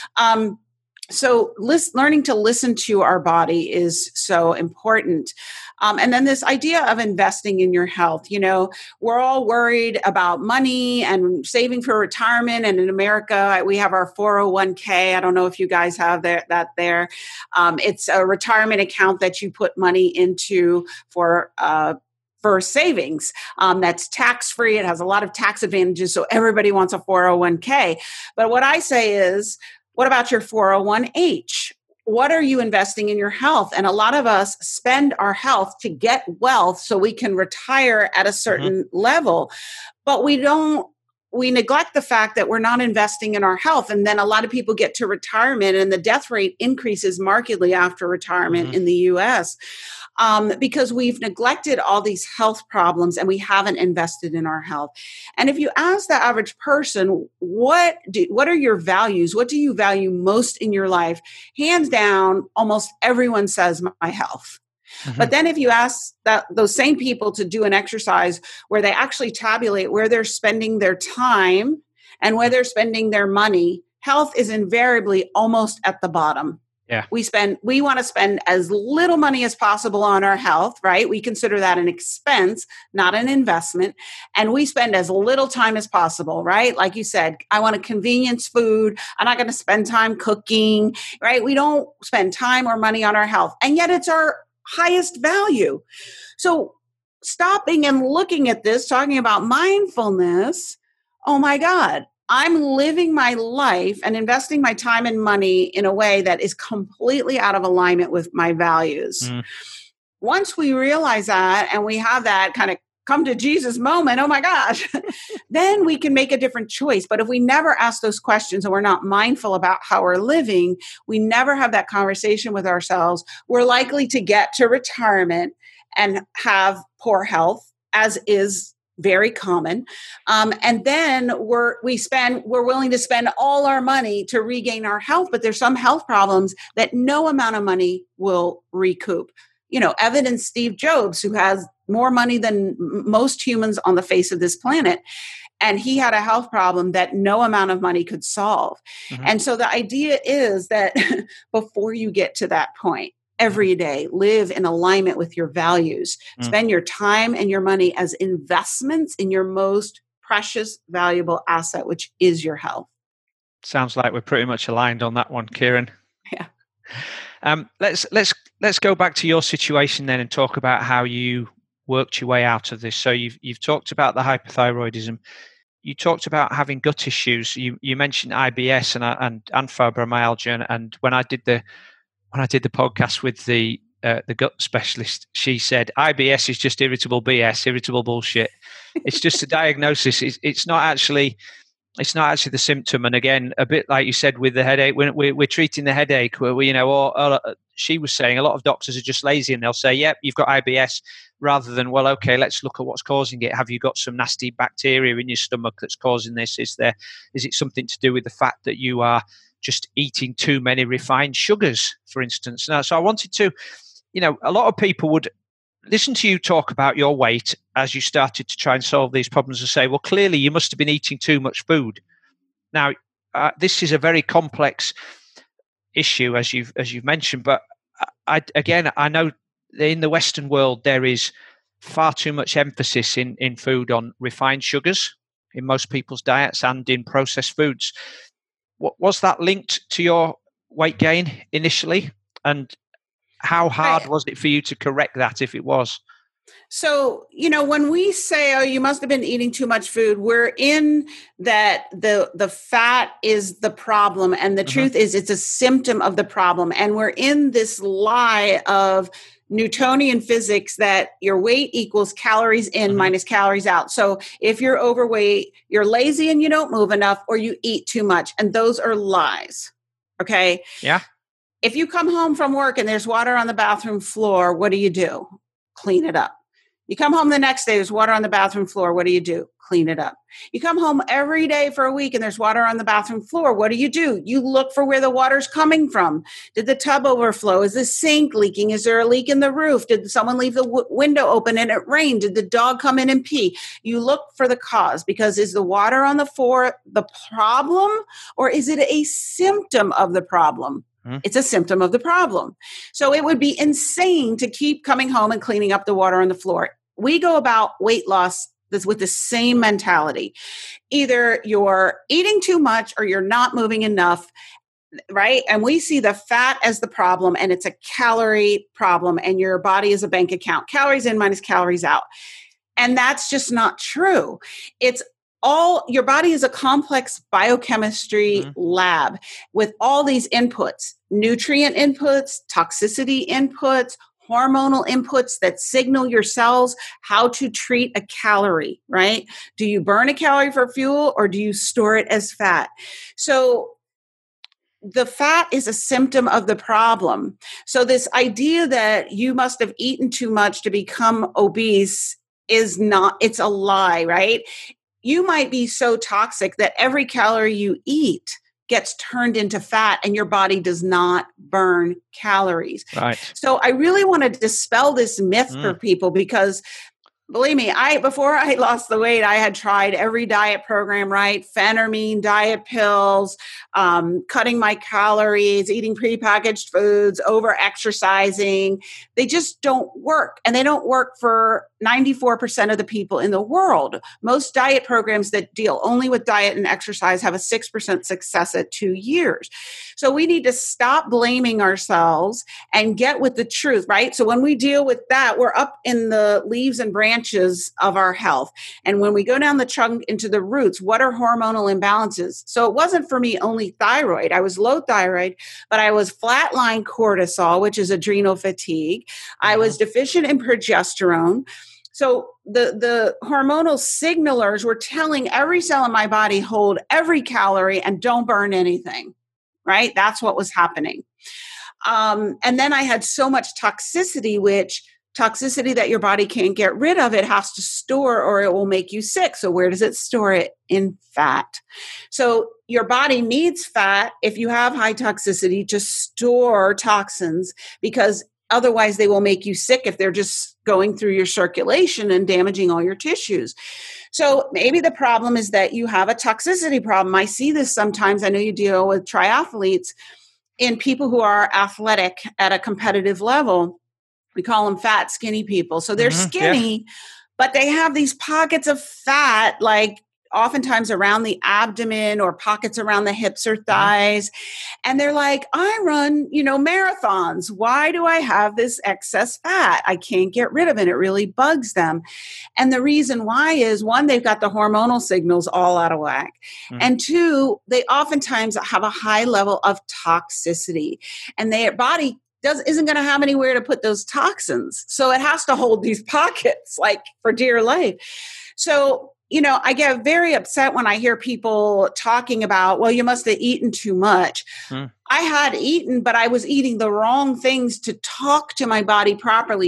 So learning to listen to our body is so important. And then this idea of investing in your health, we're all worried about money and saving for retirement. And in America, we have our 401k. I don't know if you guys have that there. It's a retirement account that you put money into for savings. That's tax-free. It has a lot of tax advantages. So everybody wants a 401k. But what I say is, what about your 401h? what are you investing in your health? And a lot of us spend our health to get wealth so we can retire at a certain level, but we neglect the fact that we're not investing in our health. And then a lot of people get to retirement and the death rate increases markedly after retirement in the US. Because we've neglected all these health problems and we haven't invested in our health. And if you ask the average person, what are your values? What do you value most in your life? Hands down, almost everyone says my health. But then if you ask those same people to do an exercise where they actually tabulate where they're spending their time and where they're spending their money, health is invariably almost at the bottom. Yeah. We want to spend as little money as possible on our health, right? We consider that an expense, not an investment. And we spend as little time as possible, right? Like you said, I want a convenience food. I'm not going to spend time cooking, right? We don't spend time or money on our health. And yet it's our highest value. So stopping and looking at this, talking about mindfulness, oh my God. I'm living my life and investing my time and money in a way that is completely out of alignment with my values. Once we realize that and we have that kind of come to Jesus moment, oh my gosh, then we can make a different choice. But if we never ask those questions and we're not mindful about how we're living, we never have that conversation with ourselves, we're likely to get to retirement and have poor health, as is very common. And then we're willing to spend all our money to regain our health, but there's some health problems that no amount of money will recoup. Evidence Steve Jobs, who has more money than most humans on the face of this planet. And he had a health problem that no amount of money could solve. And so the idea is that before you get to that point, every day, live in alignment with your values. Spend your time and your money as investments in your most precious, valuable asset, which is your health. Sounds like we're pretty much aligned on that one, Kieran. Yeah. Let's go back to your situation then and talk about how you worked your way out of this. So you've talked about the hypothyroidism. You talked about having gut issues. You mentioned IBS and fibromyalgia. And when I did the podcast with the gut specialist, she said IBS is just irritable BS, irritable bullshit. It's just a diagnosis. It's not actually the symptom. And again, a bit like you said with the headache, when we're treating the headache, she was saying a lot of doctors are just lazy and they'll say, yep, you've got IBS, rather than, well, okay, let's look at what's causing it. Have you got some nasty bacteria in your stomach that's causing this? Is it something to do with the fact that you are just eating too many refined sugars, for instance? Now, so I wanted to, a lot of people would listen to you talk about your weight as you started to try and solve these problems and say, well, clearly you must have been eating too much food. Now, this is a very complex issue, as you've mentioned, but I know in the Western world there is far too much emphasis in food on refined sugars in most people's diets and in processed foods. Was that linked to your weight gain initially? And how hard was it for you to correct that, if it was? So, when we say, oh, you must have been eating too much food, we're in that the fat is the problem. And the truth is it's a symptom of the problem. And we're in this lie of Newtonian physics that your weight equals calories in minus calories out. So if you're overweight, you're lazy and you don't move enough, or you eat too much. And those are lies. Okay. Yeah. If you come home from work and there's water on the bathroom floor, what do? Clean it up. You come home the next day, there's water on the bathroom floor. What do? Clean it up. You come home every day for a week and there's water on the bathroom floor. What do? You look for where the water's coming from. Did the tub overflow? Is the sink leaking? Is there a leak in the roof? Did someone leave the window open and it rained? Did the dog come in and pee? You look for the cause, because is the water on the floor the problem, or is it a symptom of the problem? It's a symptom of the problem. So it would be insane to keep coming home and cleaning up the water on the floor. We go about weight loss with the same mentality. Either you're eating too much or you're not moving enough, right? And we see the fat as the problem, and it's a calorie problem, and your body is a bank account. Calories in minus calories out. And that's just not true. Your body is a complex biochemistry lab with all these inputs. nutrient inputs, toxicity inputs, hormonal inputs that signal your cells how to treat a calorie, right? Do you burn a calorie for fuel or do you store it as fat? So the fat is a symptom of the problem. So this idea that you must have eaten too much to become obese is not, it's a lie, right? You might be so toxic that every calorie you eat gets turned into fat and your body does not burn calories. Right. So I really want to dispel this myth for people, because believe me, before I lost the weight, I had tried every diet program, right? Phentermine, diet pills, cutting my calories, eating prepackaged foods, over exercising. They just don't work. And they don't work for 94% of the people in the world. Most diet programs that deal only with diet and exercise have a 6% success at 2 years. So we need to stop blaming ourselves and get with the truth, right? So when we deal with that, we're up in the leaves and branches of our health. And when we go down the trunk into the roots, what are hormonal imbalances? So it wasn't for me only thyroid. I was low thyroid, but I was flatline cortisol, which is adrenal fatigue. I was deficient in progesterone. So the hormonal signalers were telling every cell in my body, hold every calorie and don't burn anything, right? That's what was happening. And then I had so much toxicity, which toxicity that your body can't get rid of, it has to store or it will make you sick. So where does it store it? In fat. So your body needs fat if you have high toxicity to store toxins, because otherwise they will make you sick if they're just going through your circulation and damaging all your tissues. So maybe the problem is that you have a toxicity problem. I see this sometimes. I know you deal with triathletes, in people who are athletic at a competitive level. We call them fat, skinny people. So they're skinny, but they have these pockets of fat, like oftentimes around the abdomen or pockets around the hips or thighs. And they're like, I run, marathons. Why do I have this excess fat? I can't get rid of it. It really bugs them. And the reason why is, one, they've got the hormonal signals all out of whack. And two, they oftentimes have a high level of toxicity, and their body isn't going to have anywhere to put those toxins. So it has to hold these pockets like for dear life. So, I get very upset when I hear people talking about, well, you must have eaten too much. I had eaten, but I was eating the wrong things to talk to my body properly,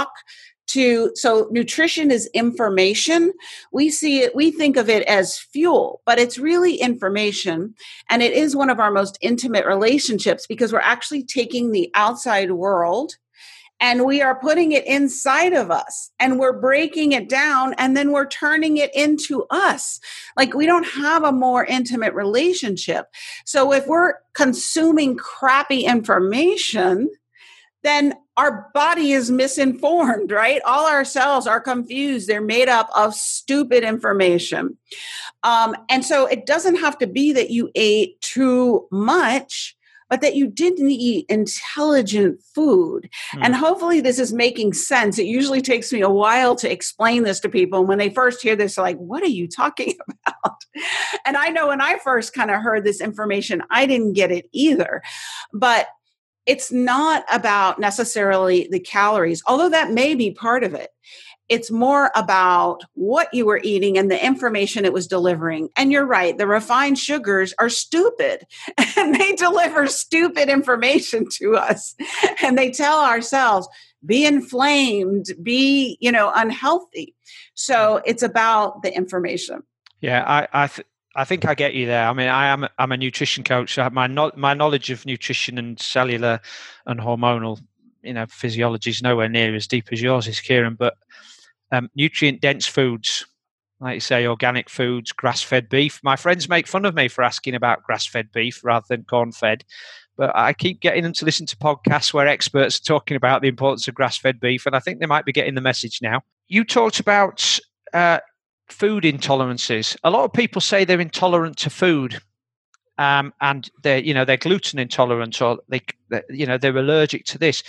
so nutrition is information. We think of it as fuel, but it's really information. And it is one of our most intimate relationships, because we're actually taking the outside world and we are putting it inside of us, and we're breaking it down, and then we're turning it into us. Like, we don't have a more intimate relationship. So if we're consuming crappy information, then our body is misinformed, right? All our cells are confused. They're made up of stupid information. And so it doesn't have to be that you ate too much, but that you didn't eat intelligent food. And hopefully this is making sense. It usually takes me a while to explain this to people. And when they first hear this, they're like, what are you talking about? And I know when I first kind of heard this information, I didn't get it either. But it's not about necessarily the calories, although that may be part of it. It's more about what you were eating and the information it was delivering. And you're right, the refined sugars are stupid, and they deliver stupid information to us. And they tell ourselves, be inflamed, be, unhealthy. So it's about the information. Yeah, I think I get you there. I mean, I'm a nutrition coach. So my knowledge of nutrition and cellular and hormonal, physiology is nowhere near as deep as yours is, Kieran. But nutrient-dense foods, like you say, organic foods, grass-fed beef. My friends make fun of me for asking about grass-fed beef rather than corn-fed. But I keep getting them to listen to podcasts where experts are talking about the importance of grass-fed beef, and I think they might be getting the message now. You talked about food intolerances. A lot of people say they're intolerant to food, and they're gluten intolerant, or they're allergic to this.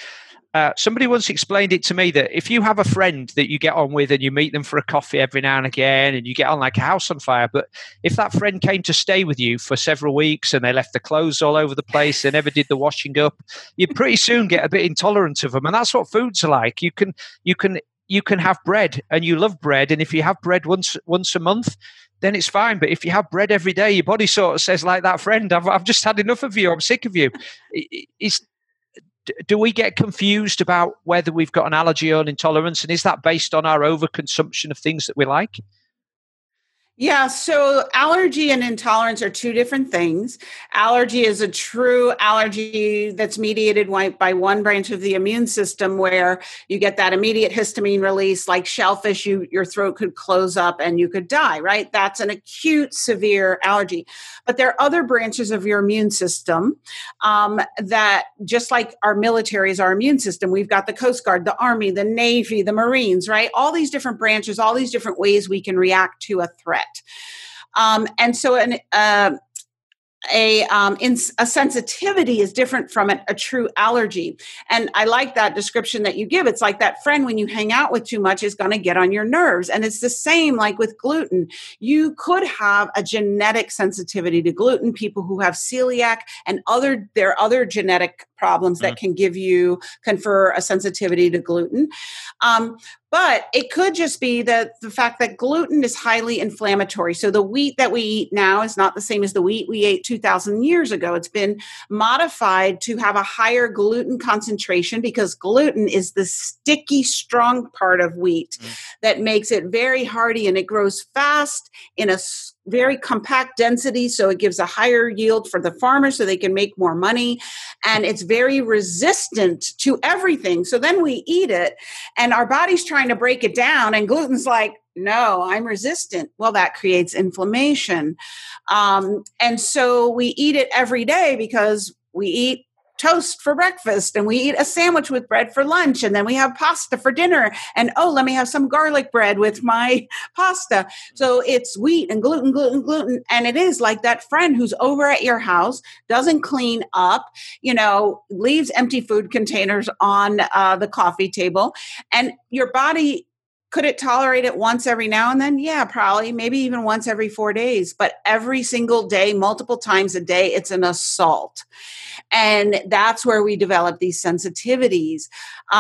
somebody once explained it to me that if you have a friend that you get on with and you meet them for a coffee every now and again and you get on like a house on fire, but if that friend came to stay with you for several weeks and they left the clothes all over the place, they never did the washing up, you pretty soon get a bit intolerant of them. And that's what foods are like. You can have bread and you love bread. And if you have bread once a month, then it's fine. But if you have bread every day, your body sort of says like that friend, I've just had enough of you. I'm sick of you. Do we get confused about whether we've got an allergy or an intolerance? And is that based on our overconsumption of things that we like? Yeah, so allergy and intolerance are two different things. Allergy is a true allergy that's mediated by one branch of the immune system where you get that immediate histamine release, like shellfish, your throat could close up and you could die, right? That's an acute, severe allergy. But there are other branches of your immune system that, just like our military is our immune system, we've got the Coast Guard, the Army, the Navy, the Marines, right? All these different branches, all these different ways we can react to a threat. And so a sensitivity is different from a true allergy. And I like that description that you give. It's like that friend when you hang out with too much is going to get on your nerves. And it's the same like with gluten. You could have a genetic sensitivity to gluten. People who have celiac and there are other genetic problems that can confer a sensitivity to gluten. But it could just be the fact that gluten is highly inflammatory. So the wheat that we eat now is not the same as the wheat we ate 2,000 years ago. It's been modified to have a higher gluten concentration because gluten is the sticky, strong part of wheat that makes it very hardy, and it grows fast in a very compact density, so it gives a higher yield for the farmer so they can make more money. And it's very resistant to everything. So then we eat it and our body's trying to break it down, and gluten's like, no, I'm resistant. Well, that creates inflammation. And so we eat it every day because we eat toast for breakfast and we eat a sandwich with bread for lunch, and then we have pasta for dinner, and let me have some garlic bread with my pasta. So it's wheat and gluten, and it is like that friend who's over at your house, doesn't clean up, leaves empty food containers on the coffee table, and your body, could it tolerate it once every now and then? Yeah, probably, maybe even once every 4 days. But every single day, multiple times a day, it's an assault. And that's where we develop these sensitivities.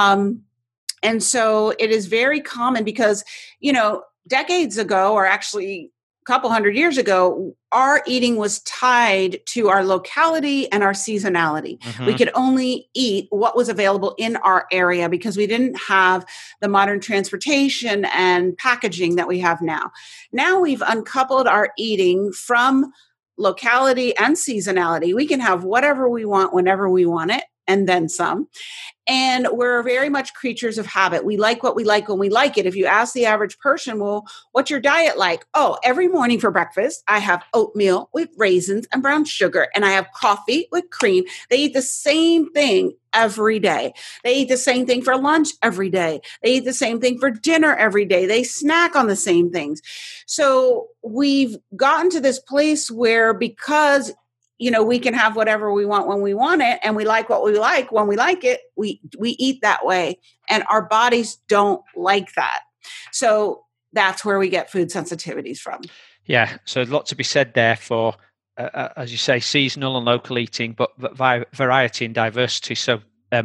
And so it is very common because, decades ago, or actually a couple hundred years ago, our eating was tied to our locality and our seasonality. Mm-hmm. We could only eat what was available in our area because we didn't have the modern transportation and packaging that we have now. Now we've uncoupled our eating from locality and seasonality. We can have whatever we want whenever we want it, and then some. And we're very much creatures of habit. We like what we like when we like it. If you ask the average person, well, what's your diet like? Oh, every morning for breakfast, I have oatmeal with raisins and brown sugar, and I have coffee with cream. They eat the same thing every day. They eat the same thing for lunch every day. They eat the same thing for dinner every day. They snack on the same things. So we've gotten to this place where, because we can have whatever we want when we want it, and we like what we like when we like it, we eat that way, and our bodies don't like that. So that's where we get food sensitivities from. Yeah, so a lot to be said there for, as you say, seasonal and local eating, but variety and diversity. So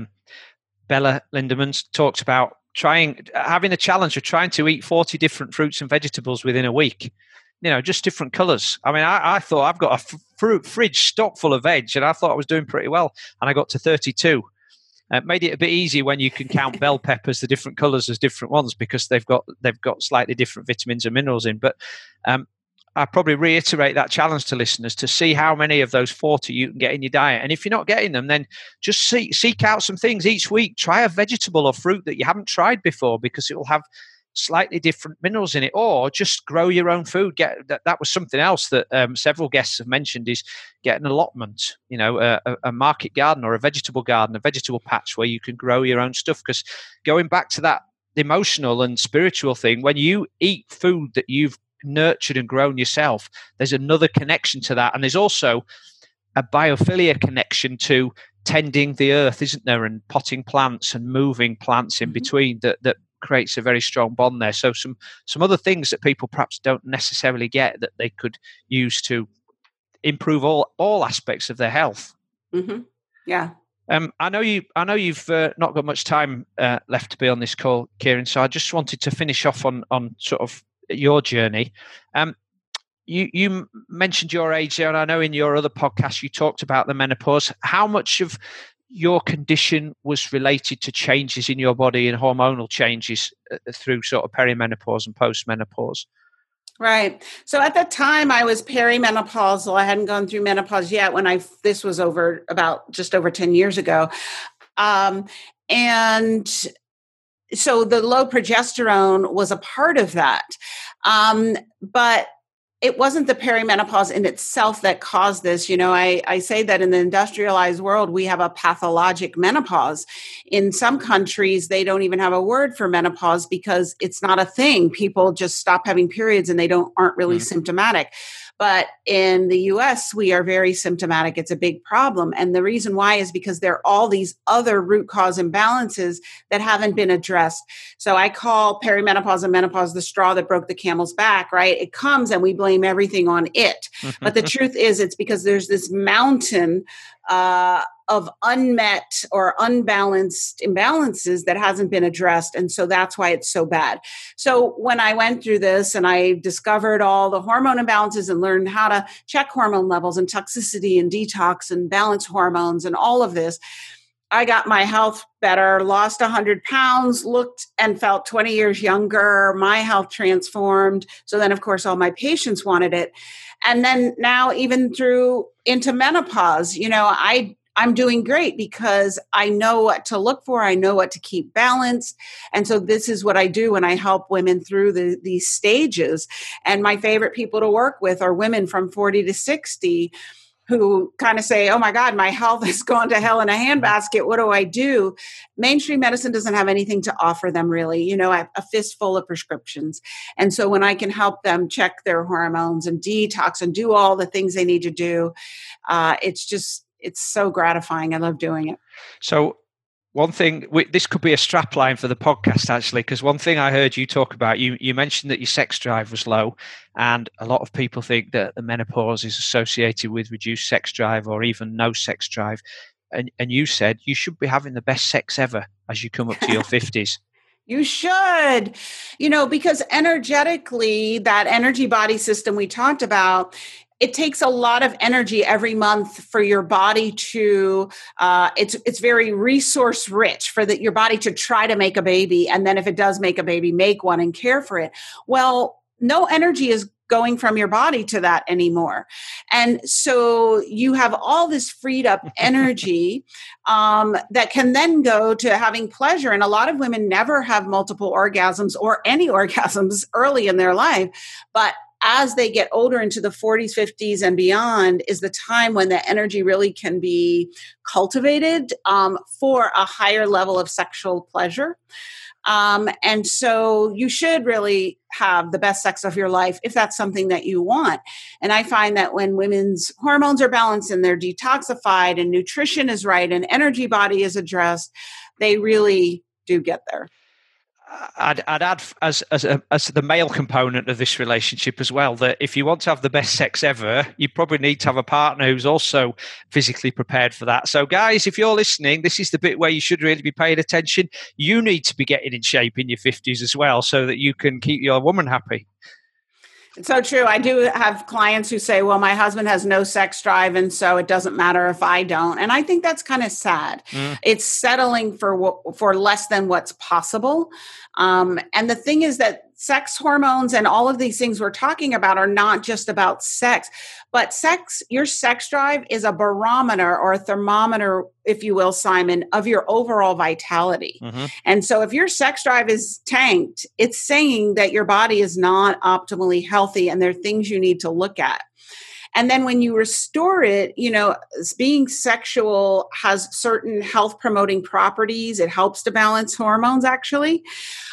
Bella Lindemann talks about having a challenge of trying to eat 40 different fruits and vegetables within a week. Just different colors. I mean, I thought I've got a fruit fridge stock full of veg, and I thought I was doing pretty well, and I got to 32. Made it a bit easy when you can count bell peppers, the different colors as different ones, because they've got slightly different vitamins and minerals in. But I probably reiterate that challenge to listeners to see how many of those 40 you can get in your diet. And if you're not getting them, then just seek out some things each week. Try a vegetable or fruit that you haven't tried before, because it will have slightly different minerals in it, or just grow your own food. That was something else that several guests have mentioned, is get an allotment, a market garden or a vegetable garden, a vegetable patch where you can grow your own stuff. Because going back to that emotional and spiritual thing, when you eat food that you've nurtured and grown yourself, there's another connection to that. And there's also a biophilia connection to tending the earth, isn't there, and potting plants and moving plants in between that creates a very strong bond there. So some other things that people perhaps don't necessarily get that they could use to improve all aspects of their health. Mm-hmm. Yeah. I know you've not got much time left to be on this call, Kieran. So I just wanted to finish off on sort of your journey. You mentioned your age there, and I know in your other podcast you talked about the menopause. How much of your condition was related to changes in your body and hormonal changes through sort of perimenopause and postmenopause? Right. So at the time I was perimenopausal. I hadn't gone through menopause yet when this was just over 10 years ago. And so the low progesterone was a part of that. But it wasn't the perimenopause in itself that caused this. I say that in the industrialized world, we have a pathologic menopause. In some countries, they don't even have a word for menopause because it's not a thing. People just stop having periods and they aren't really symptomatic. But in the US, we are very symptomatic. It's a big problem. And the reason why is because there are all these other root cause imbalances that haven't been addressed. So I call perimenopause and menopause the straw that broke the camel's back, right? It comes and we blame everything on it. But the truth is it's because there's this mountain of unmet or unbalanced imbalances that hasn't been addressed. And so that's why it's so bad. So when I went through this and I discovered all the hormone imbalances and learned how to check hormone levels and toxicity and detox and balance hormones and all of this, I got my health better, lost 100 pounds, looked and felt 20 years younger. My health transformed. So then, of course, all my patients wanted it. And then now even through into menopause, I'm doing great because I know what to look for. I know what to keep balanced. And so this is what I do when I help women through these stages. And my favorite people to work with are women from 40 to 60 who kind of say, oh my God, my health has gone to hell in a handbasket. What do I do? Mainstream medicine doesn't have anything to offer them really, a fistful of prescriptions. And so when I can help them check their hormones and detox and do all the things they need to do, it's so gratifying. I love doing it. So one thing, this could be a strap line for the podcast, actually, because one thing I heard you talk about, you mentioned that your sex drive was low, and a lot of people think that the menopause is associated with reduced sex drive or even no sex drive. And you said you should be having the best sex ever as you come up to your 50s. You should, because energetically, that energy body system we talked about, it takes a lot of energy every month for your body to, it's very resource rich for your body to try to make a baby. And then if it does make a baby, make one and care for it. Well, no energy is going from your body to that anymore. And so you have all this freed up energy that can then go to having pleasure. And a lot of women never have multiple orgasms or any orgasms early in their life. But as they get older into the 40s, 50s, and beyond is the time when the energy really can be cultivated for a higher level of sexual pleasure. And so you should really have the best sex of your life if that's something that you want. And I find that when women's hormones are balanced and they're detoxified and nutrition is right and energy body is addressed, they really do get there. I'd add as the male component of this relationship as well, that if you want to have the best sex ever, you probably need to have a partner who's also physically prepared for that. So guys, if you're listening, this is the bit where you should really be paying attention. You need to be getting in shape in your 50s as well so that you can keep your woman happy. It's so true. I do have clients who say, well, my husband has no sex drive, and so it doesn't matter if I don't. And I think that's kind of sad. It's settling for less than what's possible. And the thing is that sex hormones and all of these things we're talking about are not just about sex, but your sex drive is a barometer or a thermometer, if you will, Simon, of your overall vitality. And so if your sex drive is tanked, it's saying that your body is not optimally healthy and there are things you need to look at. And then when you restore it, being sexual has certain health promoting properties. It helps to balance hormones, actually.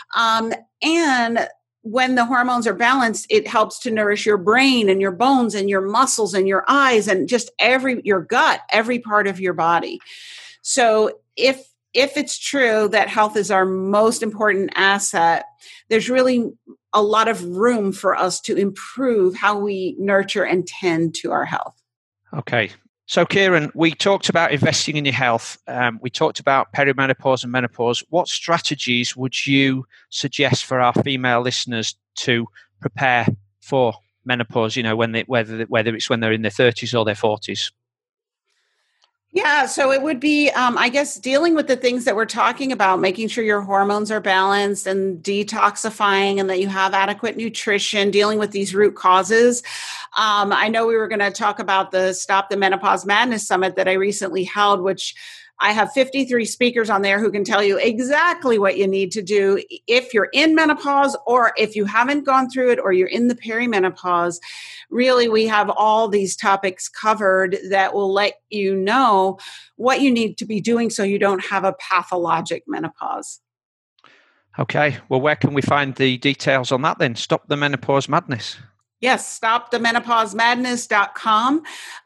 And when the hormones are balanced, it helps to nourish your brain and your bones and your muscles and your eyes and just your gut, every part of your body. So if it's true that health is our most important asset, there's really a lot of room for us to improve how we nurture and tend to our health. Okay. So, Kieran, we talked about investing in your health. We talked about perimenopause and menopause. What strategies would you suggest for our female listeners to prepare for menopause, whether it's when they're in their 30s or their 40s? Yeah, so it would be, I guess, dealing with the things that we're talking about, making sure your hormones are balanced and detoxifying and that you have adequate nutrition, dealing with these root causes. I know we were going to talk about the Stop the Menopause Madness Summit that I recently held, which I have 53 speakers on there who can tell you exactly what you need to do if you're in menopause or if you haven't gone through it or you're in the perimenopause. Really, we have all these topics covered that will let you know what you need to be doing so you don't have a pathologic menopause. Okay. Well, where can we find the details on that then? Stop the Menopause Madness. Yes, stopthemenopausemadness.com.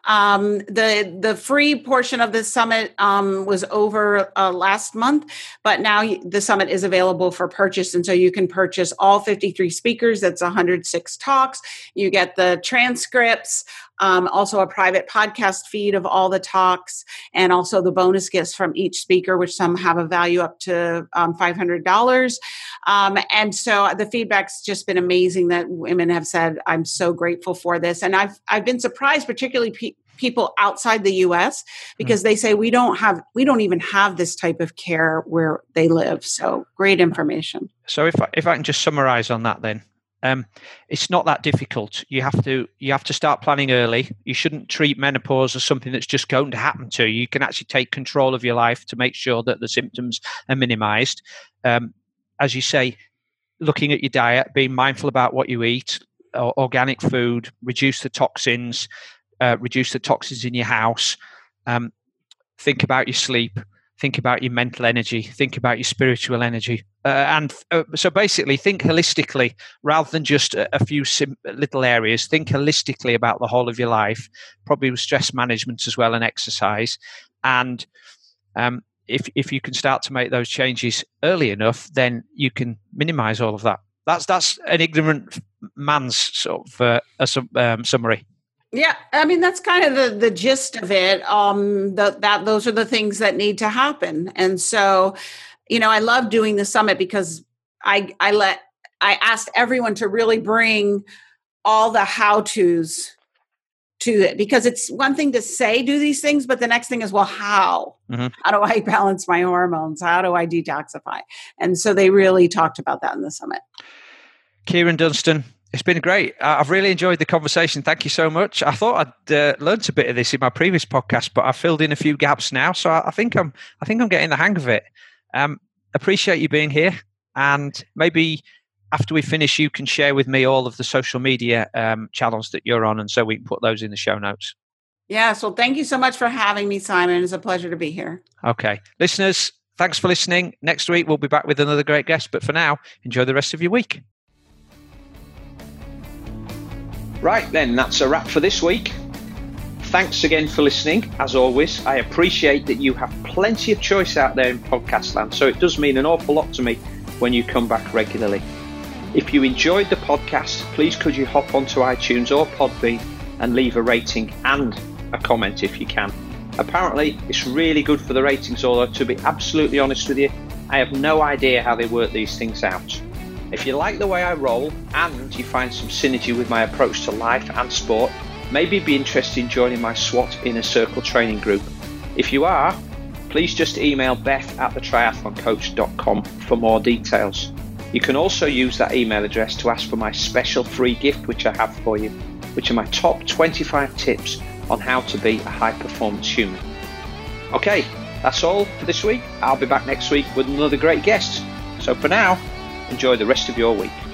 The free portion of the summit was over last month, but now the summit is available for purchase. And so you can purchase all 53 speakers. That's 106 talks. You get the transcripts, also a private podcast feed of all the talks, and also the bonus gifts from each speaker, which some have a value up to $500. And so the feedback's just been amazing that women have said, I'm so grateful for this. And I've been surprised, particularly people outside the US, because they say we don't even have this type of care where they live. So great information. So if I can just summarize on that then. It's not that difficult. You have to start planning early. You shouldn't treat menopause as something that's just going to happen to you. You can actually take control of your life to make sure that the symptoms are minimized. As you say, looking at your diet, being mindful about what you eat, organic food, reduce the toxins in your house, think about your sleep, think about your mental energy, think about your spiritual energy. So basically think holistically rather than just a few little areas. Think holistically about the whole of your life, probably with stress management as well and exercise. And if you can start to make those changes early enough, then you can minimize all of that. That's an ignorant man's sort of summary. Yeah, I mean, that's kind of the gist of it. Those are the things that need to happen. And so, I love doing the summit because I asked everyone to really bring all the how-tos to it, because it's one thing to say, do these things, but the next thing is, well, how? Mm-hmm. How do I balance my hormones? How do I detoxify? And so they really talked about that in the summit. Kieran Dunstan, it's been great. I've really enjoyed the conversation. Thank you so much. I thought I'd learned a bit of this in my previous podcast, but I've filled in a few gaps now. So I think I'm getting the hang of it. Appreciate you being here. And maybe after we finish, you can share with me all of the social media channels that you're on, and so we can put those in the show notes. Yes. Well, thank you so much for having me, Simon. It's a pleasure to be here. Okay. Listeners, thanks for listening. Next week, we'll be back with another great guest. But for now, enjoy the rest of your week. Right then, that's a wrap for this week. Thanks again for listening. As always, I appreciate that you have plenty of choice out there in podcast land, so it does mean an awful lot to me when you come back regularly. If you enjoyed the podcast, please could you hop onto iTunes or Podbean and leave a rating and a comment if you can. Apparently, it's really good for the ratings, although to be absolutely honest with you, I have no idea how they work these things out. If you like the way I roll and you find some synergy with my approach to life and sport, maybe be interested in joining my SWAT Inner Circle training group. If you are, please just email beth@thetriathloncoach.com for more details. You can also use that email address to ask for my special free gift which I have for you, which are my top 25 tips on how to be a high-performance human. Okay, that's all for this week. I'll be back next week with another great guest. So for now, enjoy the rest of your week.